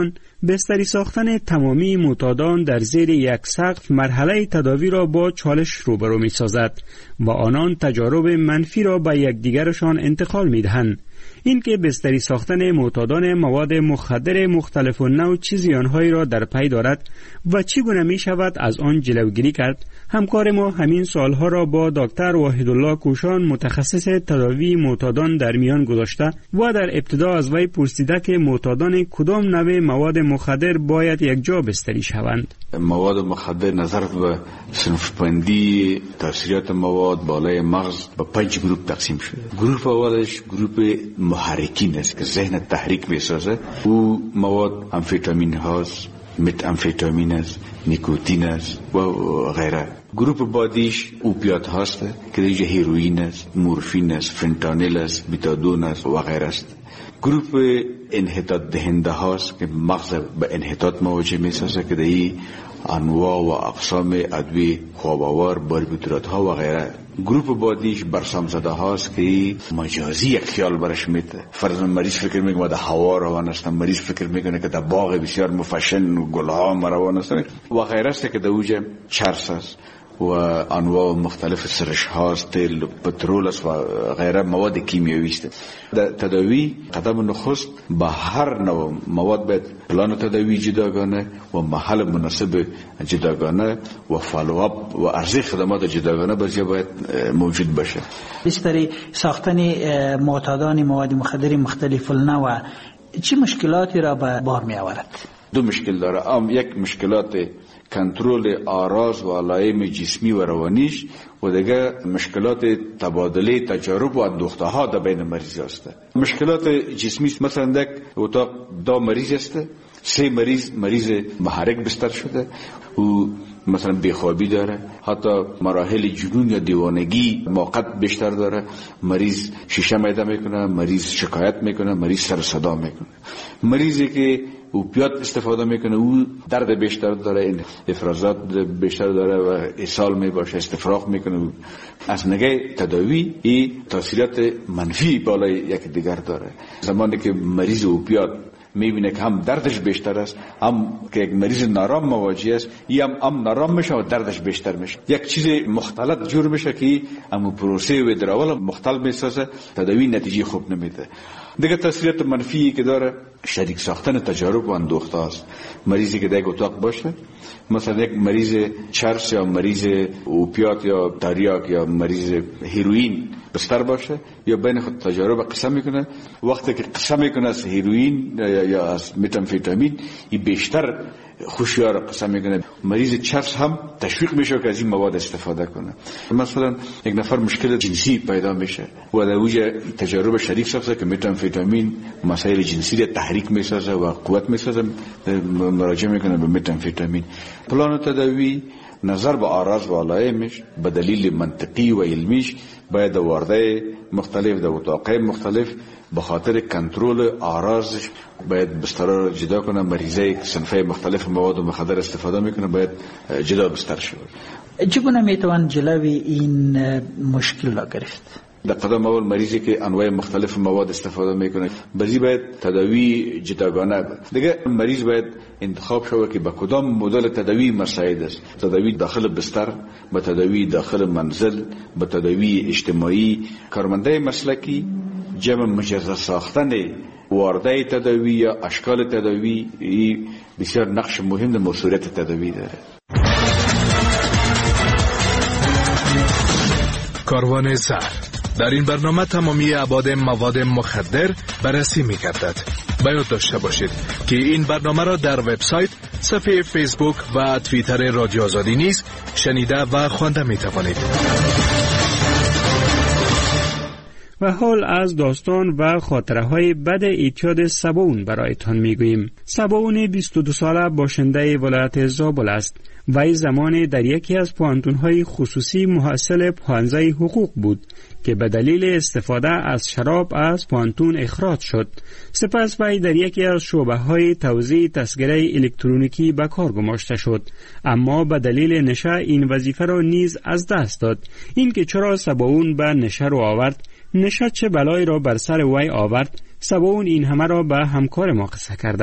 بستری ساختن تمامی معتادان در زیر یک سقف مرحله تداوی را با چالش روبرو می سازد و آنان تجارب منفی را به یکدیگرشان انتقال می دهند. این که بستری ساختن معتادان مواد مخدر مختلف و نوع چه زیانهایی را در پی دارد و چگونه می شود از آن جلوگیری کرد، همکار ما همین سوالها را با دکتر وحیدالله کوشان متخصص تداوی معتادان در میان گذاشته و در ابتدا از وی پرسیده که معتادان کدام نوع مواد مخدر باید یک جا بستری شوند. مواد مخدر نظر به صنف بندی تاثیرات مواد بالای مغز به پنج گروه تقسیم شده. گروه اولش گروه محرکین است که ذهن تحریک میسازه. او مواد امفیتامین هاست، مت امفیتامین است، نیکوتین است و غیره. گروه بعدیش اوپیات هاست که دیگه هیروئین است، مورفین است، فنتانیل است، بیتادون است و غیره است. گروه انحطاط دهنده هاست که مغز به انحطاط مواجه میسازه که دیگه انواع و اقسام ادویه خواباور، باربیتورات ها و غیره. گروه بعدیش برسام زده هاست که مجازی یک خیال برش میده. فرض مریض فکر میکنه ما در هوا روان هستم، مریض فکر میکنه که در باغ بسیار مفشن و گلها ما روان هستم و غیره است که در اوج چرس است و انواع مختلف سرش هاست، تیل، پترول است و غیره مواد کیمیایی است. در تداوی قدم نخست با هر نوع مواد باید پلان تداوی جداگانه و محل مناسب جداگانه و فالوآپ و عرضه خدمات جداگانه بازی باید موجود باشه. بستری ساختن معتادان مواد مخدر مختلف النوع چه مشکلاتی را به بار می آورد؟ دو مشکل داره. ام یک مشکلات کنترل آراز و علائم جسمی و روانیش و دیگه مشکلات تبادله تجارب و اندوخته ها در بین مریض است. مشکلات جسمی مثلا یک اتاق دو مریض است، سه مریض مریض محرک بستر شده و مثلا بیخوابی داره، حتی مراحل جنون یا دیوانگی موقت بیشتر داره، مریض شیشه میده میکنه، مریض شکایت میکنه، مریض سر صدا میکنه. مریضی که اوپیات استفاده میکنه او درد بیشتر داره، افرازات بیشتر داره و اسهال میباشه، استفراغ میکنه. از نگاه تداوی این تاثیرات منفی بالای یک دیگر داره. زمانی که مریض اوپیات میبینه که هم دردش بیشتر است، هم که یک مریض نارام مواجه است، یا هم, هم نارام میشه و دردش بیشتر میشه. یک چیز مختلط جور میشه که همو پروسه و دراول مختل میسازه، تداوی نتیجه خوب نمیده. دیگه تاثیرات منفی که داره شریک ساختن تجارب و اندوخته است. مریضی که در اتاق باشه، مثلا یک مریض چرس یا مریض اوپیات یا تریاک یا مریض هیروئین بستر باشه یا بین خود تجارب قسم میکنه، وقتی که قسم میکنه از هیروئین یا, یا از متامفیتامین این بیشتر خوشیار قسم میکنه. مریض چرس هم تشویق میشه که از این مواد استفاده کنه. مثلا یک نفر مشکل جنسی پیدا میشه و در اوج تجارب شریک ساخته که متامفیتامین مسائل جنسی را تحریک میسازه و قوت میسازه، مراجعه میکنه به متامفیتامین. پلان تداوی نظر به آراز و علائمش به دلیل منطقی و علمیش باید وارده مختلف در اتاقه مختلف به خاطر کنترل آرازش باید بستر را جدا کنه. مریضای صنفه مختلف مواد مخدر استفاده میکنه باید جدا بستر شود. چگونه میتوان جلوی این مشکل را گرفت؟ در قدم اول مریضی که انواع مختلف مواد استفاده میکنه بازی باید تداوی جداگانه. دیگه مریض باید انتخاب شود که با کدام مدل تداوی مساعد است. تداوی داخل بستر، با تداوی داخل منزل، با تداوی اجتماعی. کارمنده مسلکی جمع مجزا ساختن وارده تداوی یا اشکال تداوی بسیار نقش مهم در مسئولیت تداوی داره. کاروان زهر در این برنامه تمامی ابعاد مواد مخدر بررسی می‌گردد. باید داشته باشید که این برنامه را در وبسایت، صفحه فیسبوک و توییتر رادیو آزادی نیز شنیده و خوانده می‌توانید. و حال از داستان و خاطره های بد اعتیاد سباون برایتان میگوییم. سباون بیست و دو ساله باشنده ولایت زابل است. وی زمان در یکی از پوهنتون‌های خصوصی محصل پانزه حقوق بود که به دلیل استفاده از شراب از پوهنتون اخراج شد. سپس وی در یکی از شعبه‌های توزیع تسکره الکترونیکی به کار گماشته شد، اما به دلیل نشه این وظیفه را نیز از دست داد. این که چرا سباون به نشه رو آورد، نشه چه بلایی را بر سر وی آورد، سباون این همه را به همکار ما قصه کرده است.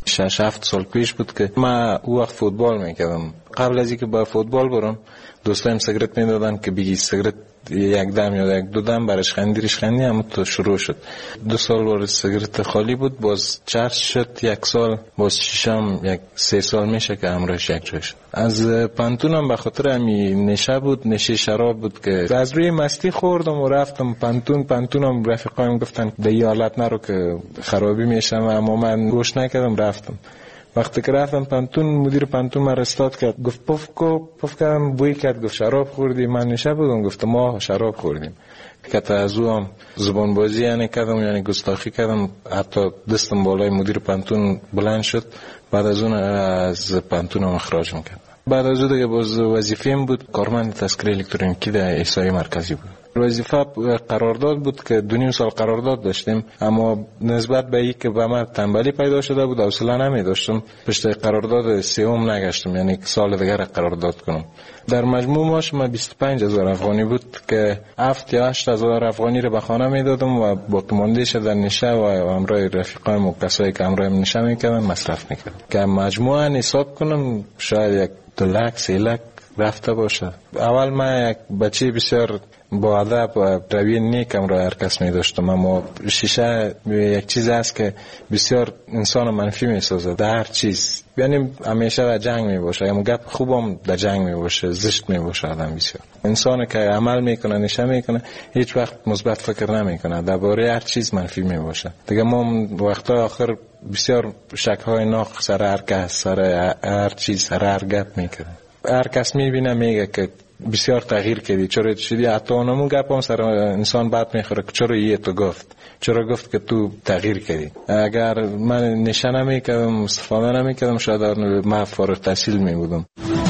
شش هفت سال پیش بود که من او وقت فوتبال میکردم. قبل از اینکه با فوتبال برم دوستایم سیگرت میدادن که بگی سیگرت یک دم یا یک دو دم برش خندی ریش خندی هم تو شروع شد. دو سال وارد سیگرت خالی بود، باز چرچ شد یک سال، باز ششم یک سه سال میشه که امروز یک جای شد. از پانتونم به خاطر همی نشه بود، نشه شراب بود که از روی مستی خوردم و رفتم پانتون. پانتونم رفیقایم گفتن دی حالت نرو که خرابی میشم، اما من گوش نکردم رفتم. وقتی که رفتم پانتون مدیر پانتون من رستاد کرد، گفت پف کو پف کردم بوی کرد، گفت شراب خوردی؟ من نشه بودم، گفت ما شراب خوردیم. که از او هم زبان بازی یعنی کردم، یعنی گستاخی کردم، حتی دستم بالای مدیر پانتون بلند شد. بعد از اون از پانتون هم اخراجم کرد. بعد از اون دیگه باز وظیفه‌ام بود کارمند تذکره الکترونیکی در احصای مرکزی بود. وظیفه قرارداد بود که دو نیم سال قرارداد داشتیم، اما نسبت به اینکه به من تنبلی پیدا شده بود حوصله نمی‌داشتم پشت قرارداد سوم نگشتم، یعنی سال دیگر قرارداد کنم. در مجموع ماش ما بیست و پنج هزار افغانی بود که هفت یا هشت هزار افغانی رو به خانه میدادم و با ماندهش در نشه و همراه رفیقایم و کسایی که همراهم نشه میکردن مصرف میکردم که مجموعاً حساب کنم شاید یک دو لک سه لک رفته باشه. اول من یک بچه بسیار با ادب و روی نیکم را هر کس می داشتم، اما شیشه یک چیز است که بسیار انسان منفی می سازه در هر چیز، یعنی همیشه در جنگ می باشه، اما گپ خوبم در جنگ می باشه، زشت می باشه. آدم بسیار انسان که عمل میکنه نشه میکنه هیچ وقت مثبت فکر نمیکنه، درباره هر چیز منفی می باشه. دیگه ما وقتا آخر بسیار شک های ناق سر هر کس، سر هر چیز، سر هر گپ میکنه. هر کس میبینه میگه که بسیار تغییر کردی، چرا شدی؟ حتی اونمون گپ هم سر انسان بد میخوره که چرا یه تو گفت، چرا گفت که تو تغییر کردی. اگر من نشه نمیکردم، استفاده نمیکردم، شاید من فارغ التحصیل میبودم.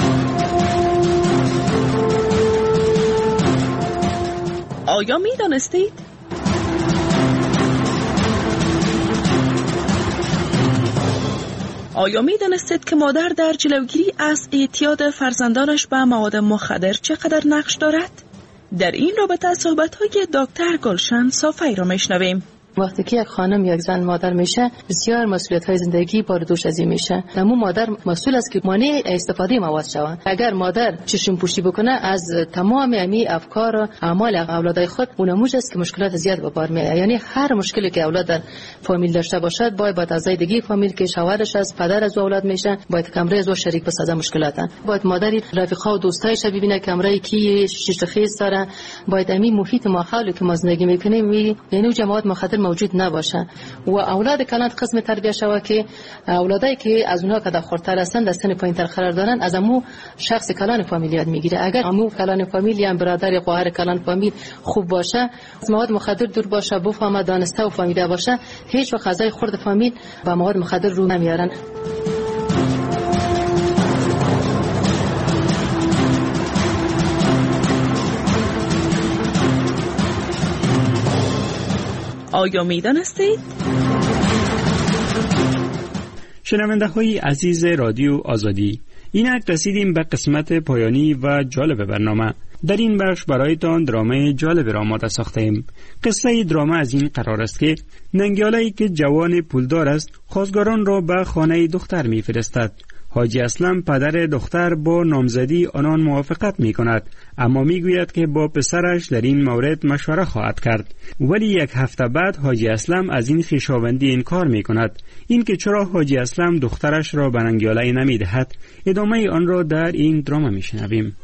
آیا میدانستید؟ آیا می دانستید که مادر در جلوگیری از اعتیاد فرزندانش به مواد مخدر چقدر نقش دارد؟ در این رابطه صحبت‌های دکتر گلشن صافی را میشنویم. وقتی که یک خانم یک زن مادر میشه بسیار مسئولیت‌های زندگی بار دوش از این میشه. اما مادر مسئول است که مانع استفاده مواد شوند. اگر مادر چشم پوشی بکنه از تمام امی افکار و اعمال اولادای خود، اونموج است که مشکلات زیاد به بار میاد. یعنی هر مشکلی که اولاد در فامیل داشته باشد باید با اعضای دیگه فامیل که شوهرش از پدر از اولاد میشه باید کمره از شریک بسازه مشکلاتن. باید مادری رفیقا و دوستایش ببینه کمره کی شش خیز داره. باید امی محیط ماحولی که ما زندگی میکنیم یعنی جماعت مخدر موجود نباشه و اولاد کلان قسم تربیت شوه که اولادایی که از اونها که دخورتر هستند دستن پایین تر قرار دارن از امو شخص کلان فامیل یاد میگیره. اگر امو کلان فامیل یا برادر یا خواهر کلان فامیل خوب باشه، از مواد مخدر دور باشه، بفهمه دانسته و فهمیده باشه، هیچ وقت غذای خورد فامیل با مواد مخدر رو نمیارن. آیا می دانستید؟ شنونده های عزیز رادیو آزادی، اینک رسیدیم به قسمت پایانی و جالب برنامه. در این بخش برایتان درامه جالب را آماده ساختیم. قصه درامه از این قرار است که ننگیالایی که جوان پولدار است خواستگاران را به خانه دختر می فرستد. حاجی اسلم پدر دختر با نامزدی آنان موافقت می کند، اما می گوید که با پسرش در این مورد مشوره خواهد کرد. ولی یک هفته بعد حاجی اسلم از این خویشاوندی انکار می کند. این که چرا حاجی اسلم دخترش را به ننگیاله نمی دهد، ادامه آن را در این درامه می شنویم.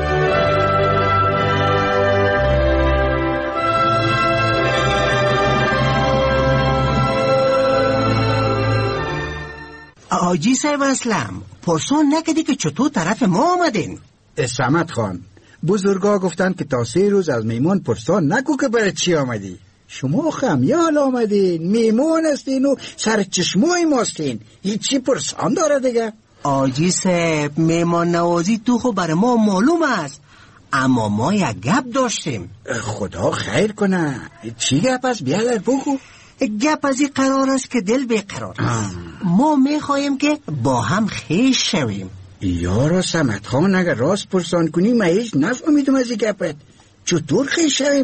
حاجی صاحب اسلم پرسون نکدی که چطور طرف ما آمدین؟ اسمت خان، بزرگا گفتن که تا سه روز از میمون پرسان نکو که برای چی آمدی. شما خمیال آمدین، میمون هستین و سر چشمای ماستین، هیچی پرسان داره دیگه. حاجی صاحب میمان نوازی تو خو برای ما معلوم است، اما ما یک گپ داشتیم. خدا خیر کنه. چی گپ است؟ بیالر بگو. گپ از این قرار است که دل بیقرار است. ما میخوایم که با هم خیش شویم. یارا سمت خان اگر راست پرسان کنی من هیچ نفهمیدم از این گپت. چطور خیش شویم ها؟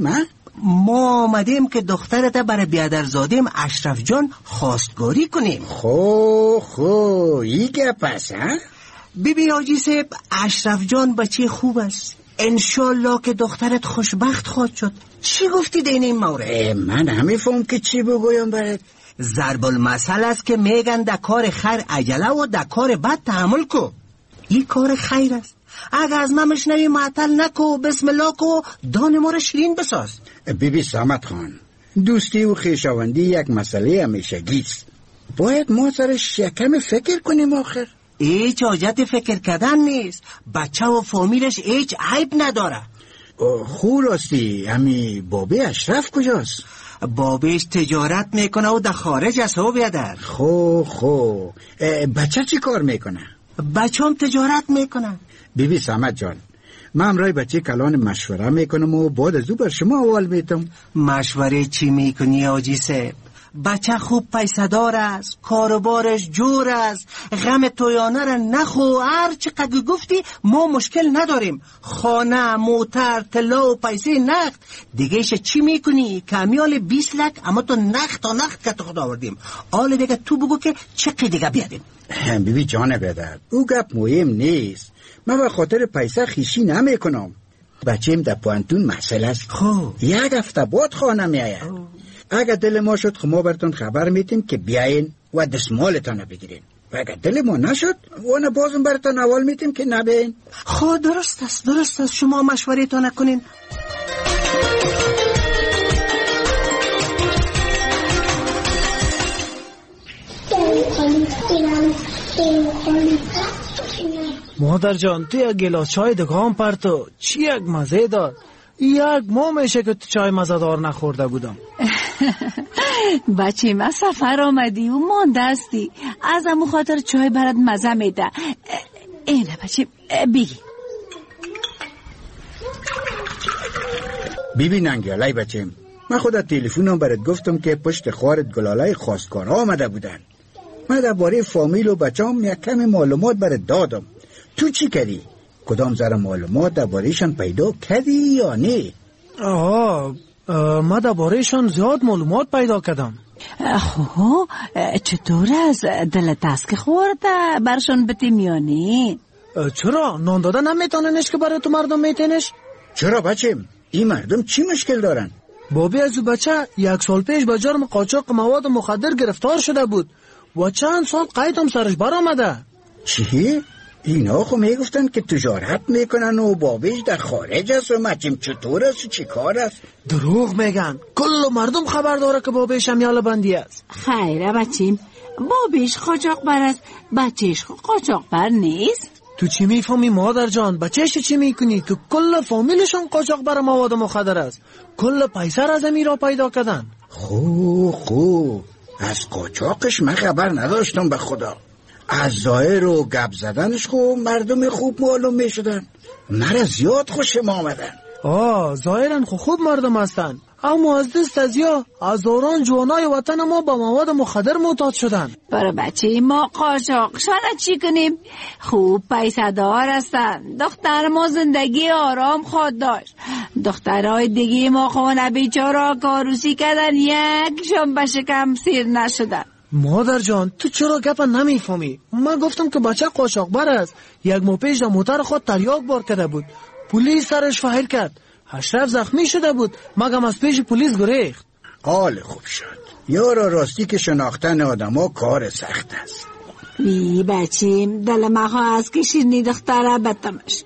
ما آمدیم که دخترت برای بیادرزادیم اشرف جان خواستگاری کنیم. خو خو ای گپ است ها؟ بیبی حاجی صاحب، اشرف جان بچه خوب است، انشالله که دخترت خوشبخت خواهد شد. چی گفتی دین این مورد؟ من نمیفهم که چی بگویم برات. ضرب المثل است که میگن در کار خیر عجله و در کار بد تحمل کو. این کار خیر است، اگر از من مشنوی معطل نکو، بسم الله کو، دان ما را شیرین بساز. بی بی سامت خان، دوستی و خویشاوندی یک مسئله همیشگی است. باید ما سرش یکم فکر کنیم. آخر هیچ حاجت فکر کردن نیست، بچه و فامیلش هیچ عیب نداره. خو راستی امی بابی اشرف کجاست؟ بابیش تجارت میکنه و در خارج است و بیادر. خو خو بچه چی کار میکنه؟ بچه هم تجارت میکنه. بیبی سامت جان، من امرای بچه کلان مشوره میکنم و بعد از او بر شما اول میتم. مشوره چی میکنی آجی صاحب؟ بچه خوب پیسدار است، کاروبارش جور است، غم تویانه را نخو. هر چقدر گفتی ما مشکل نداریم، خانه، موتر، طلا و پیسه نقد. دیگه چی میکنی؟ کمیال بیست لک اما تو نقد تا نقد که تو خود آوردیم. حالا دیگه تو بگو که چقدر دیگه بیادیم. بیبی جان بدر، او گپ مهم نیست. من به خاطر پیسه خیشی نمی کنم. بچیم در پوانتون محصل است. خب یک هفته بعد خانه می آید. اگر دل ما شد ما براتون خبر میتیم که بیاین و دستمالتان بگیرین، و اگر دل ما نشد وانا بازم براتون اول میتیم که نبین. خب درست است، درست است، شما مشوره تا نکنین. مادر جان، تو یک گلاس چای دگام پرتو، چی یک مزه دار. یک ماه میشه که تو چای مزه‌دار نخورده بودم. بچه ما سفر آمدی و من دستی از امو خاطر چای برات مزه میده. اینه بچه بگی. بیبی ننگیالای بچیم، من خودت تلفنم برات گفتم که پشت خوارت گلالای خواستگار آمده بودن. من درباره فامیل و بچه‌ام یک کمی معلومات برات دادم. تو چی کردی؟ کدام ذره معلومات درباره‌شان پیدا کردی یا نه؟ آه ما درباره‌شان زیاد معلومات پیدا کردم. خو چطور از دلت است که خورده برشان بتیم یا نه؟ چرا؟ نان دادن نمیتوننش که برای تو مردم میتینش؟ چرا بچیم؟ این مردم چی مشکل دارن؟ بابی از بچه یک سال پیش به جرم قاچاق مواد مخدر گرفتار شده بود و چند سال قید هم سرش برآمده. چی؟ اینا خو میگفتن که تجارت میکنن و بابیش در خارج است و مچیم چطور است و چی کار است؟ دروغ میگن، کل مردم خبر داره که بابیش هم یالا بندی است. خیره بچیم، بابیش قاچاق بر است، بچهش قاچاق بر نیست. تو چی میفهمی مادر جان؟ بچهش چی میکنی که کل فامیلشون قاچاق بر مواد مخدر است؟ کل پیسه را زمین را پیدا کردن. خو خو از قاچاقش من خبر نداشتم به خدا. از ظاهر و گپ زدنش خو مردم خوب معلوم می شدن. مرا زیاد خوشم آمدن. آه ظاهرا خو خوب مردم هستن، اما از دست از یا هزاران جوانای وطن ما با مواد مخدر معتاد شدن. برای بچه ما قاچاقشان چی کنیم؟ خوب پیسه دار هستن. دختر ما زندگی آرام خود داشت. دخترهای دیگه ما خونه بیچاره کاروسی کردن، یکشون به شکم سیر نشدن. مادر جان تو چرا گپ نمیفهمی؟ من گفتم که بچه قاچاقبر است. یک ماه پیش در موتر خود تریاک بار کرده بود، پلیس سرش فهیر کرد، اشرف زخمی شده بود، مگم از پیش پلیس گریخت. حال خوب شد. یارا راستی که شناختن آدم ها کار سخت است. بی بچیم دل مخواه از که شیرنی دختره بتمش.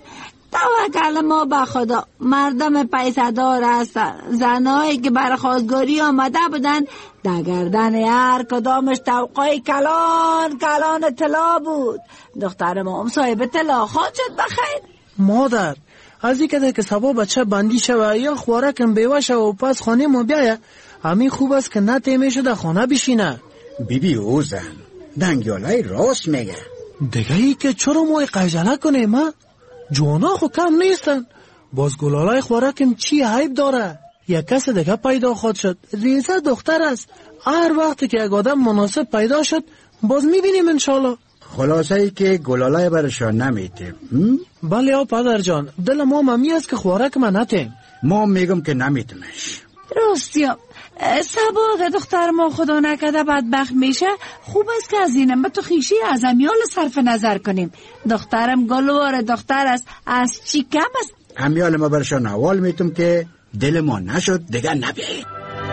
توکل ما به خدا، مردم پیسه دار هستن. زنایی که بر خواستگاری آمده بودن در گردن هر کدامش توقای کلان کلان طلا بود. دختر ما هم صاحب طلا خواهد شد بخیر. مادر از این کده که سبا بچه بندی شوه یا خوارکم بیوه شوه و پس خانه ما بیایه، همین خوب است که نه تیمه شده خانه بشینه. بیبی او زن دنگیالای راست میگه. دیگه ای که چرا ما قیجله کنیم ما؟ جوانا خو کم نیستن. باز گلالای خوارکم چی عیب داره؟ یک کس دیگه پیدا خود شد، ریزه دختر است. هر وقتی که یک آدم مناسب پیدا شد باز میبینیم انشالله. خلاصه ای که گلالای برشان نمیتیم. بله یا پدر جان، دل ما ممی است که خوارک من نتیم. ما میگم که نمیتیمش. راستیم سبا اگه دختر ما خدا نکده بدبخت میشه، خوب است که از اینم به تو خیشی از امیال صرف نظر کنیم. دخترم گلوار دختر است، از چی کم است. امیال ما برشان اول میتم که دل ما نشد دیگه نبیایید.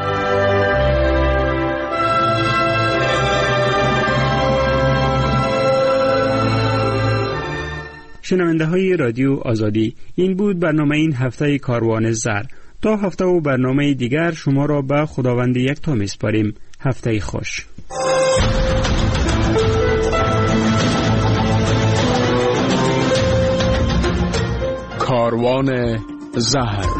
شنونده های رادیو آزادی، این بود برنامه این هفته کاروان زر. تا هفته و برنامه دیگر شما را به خداوند یکتا میسپاریم. هفته خوش. کاروان زهر.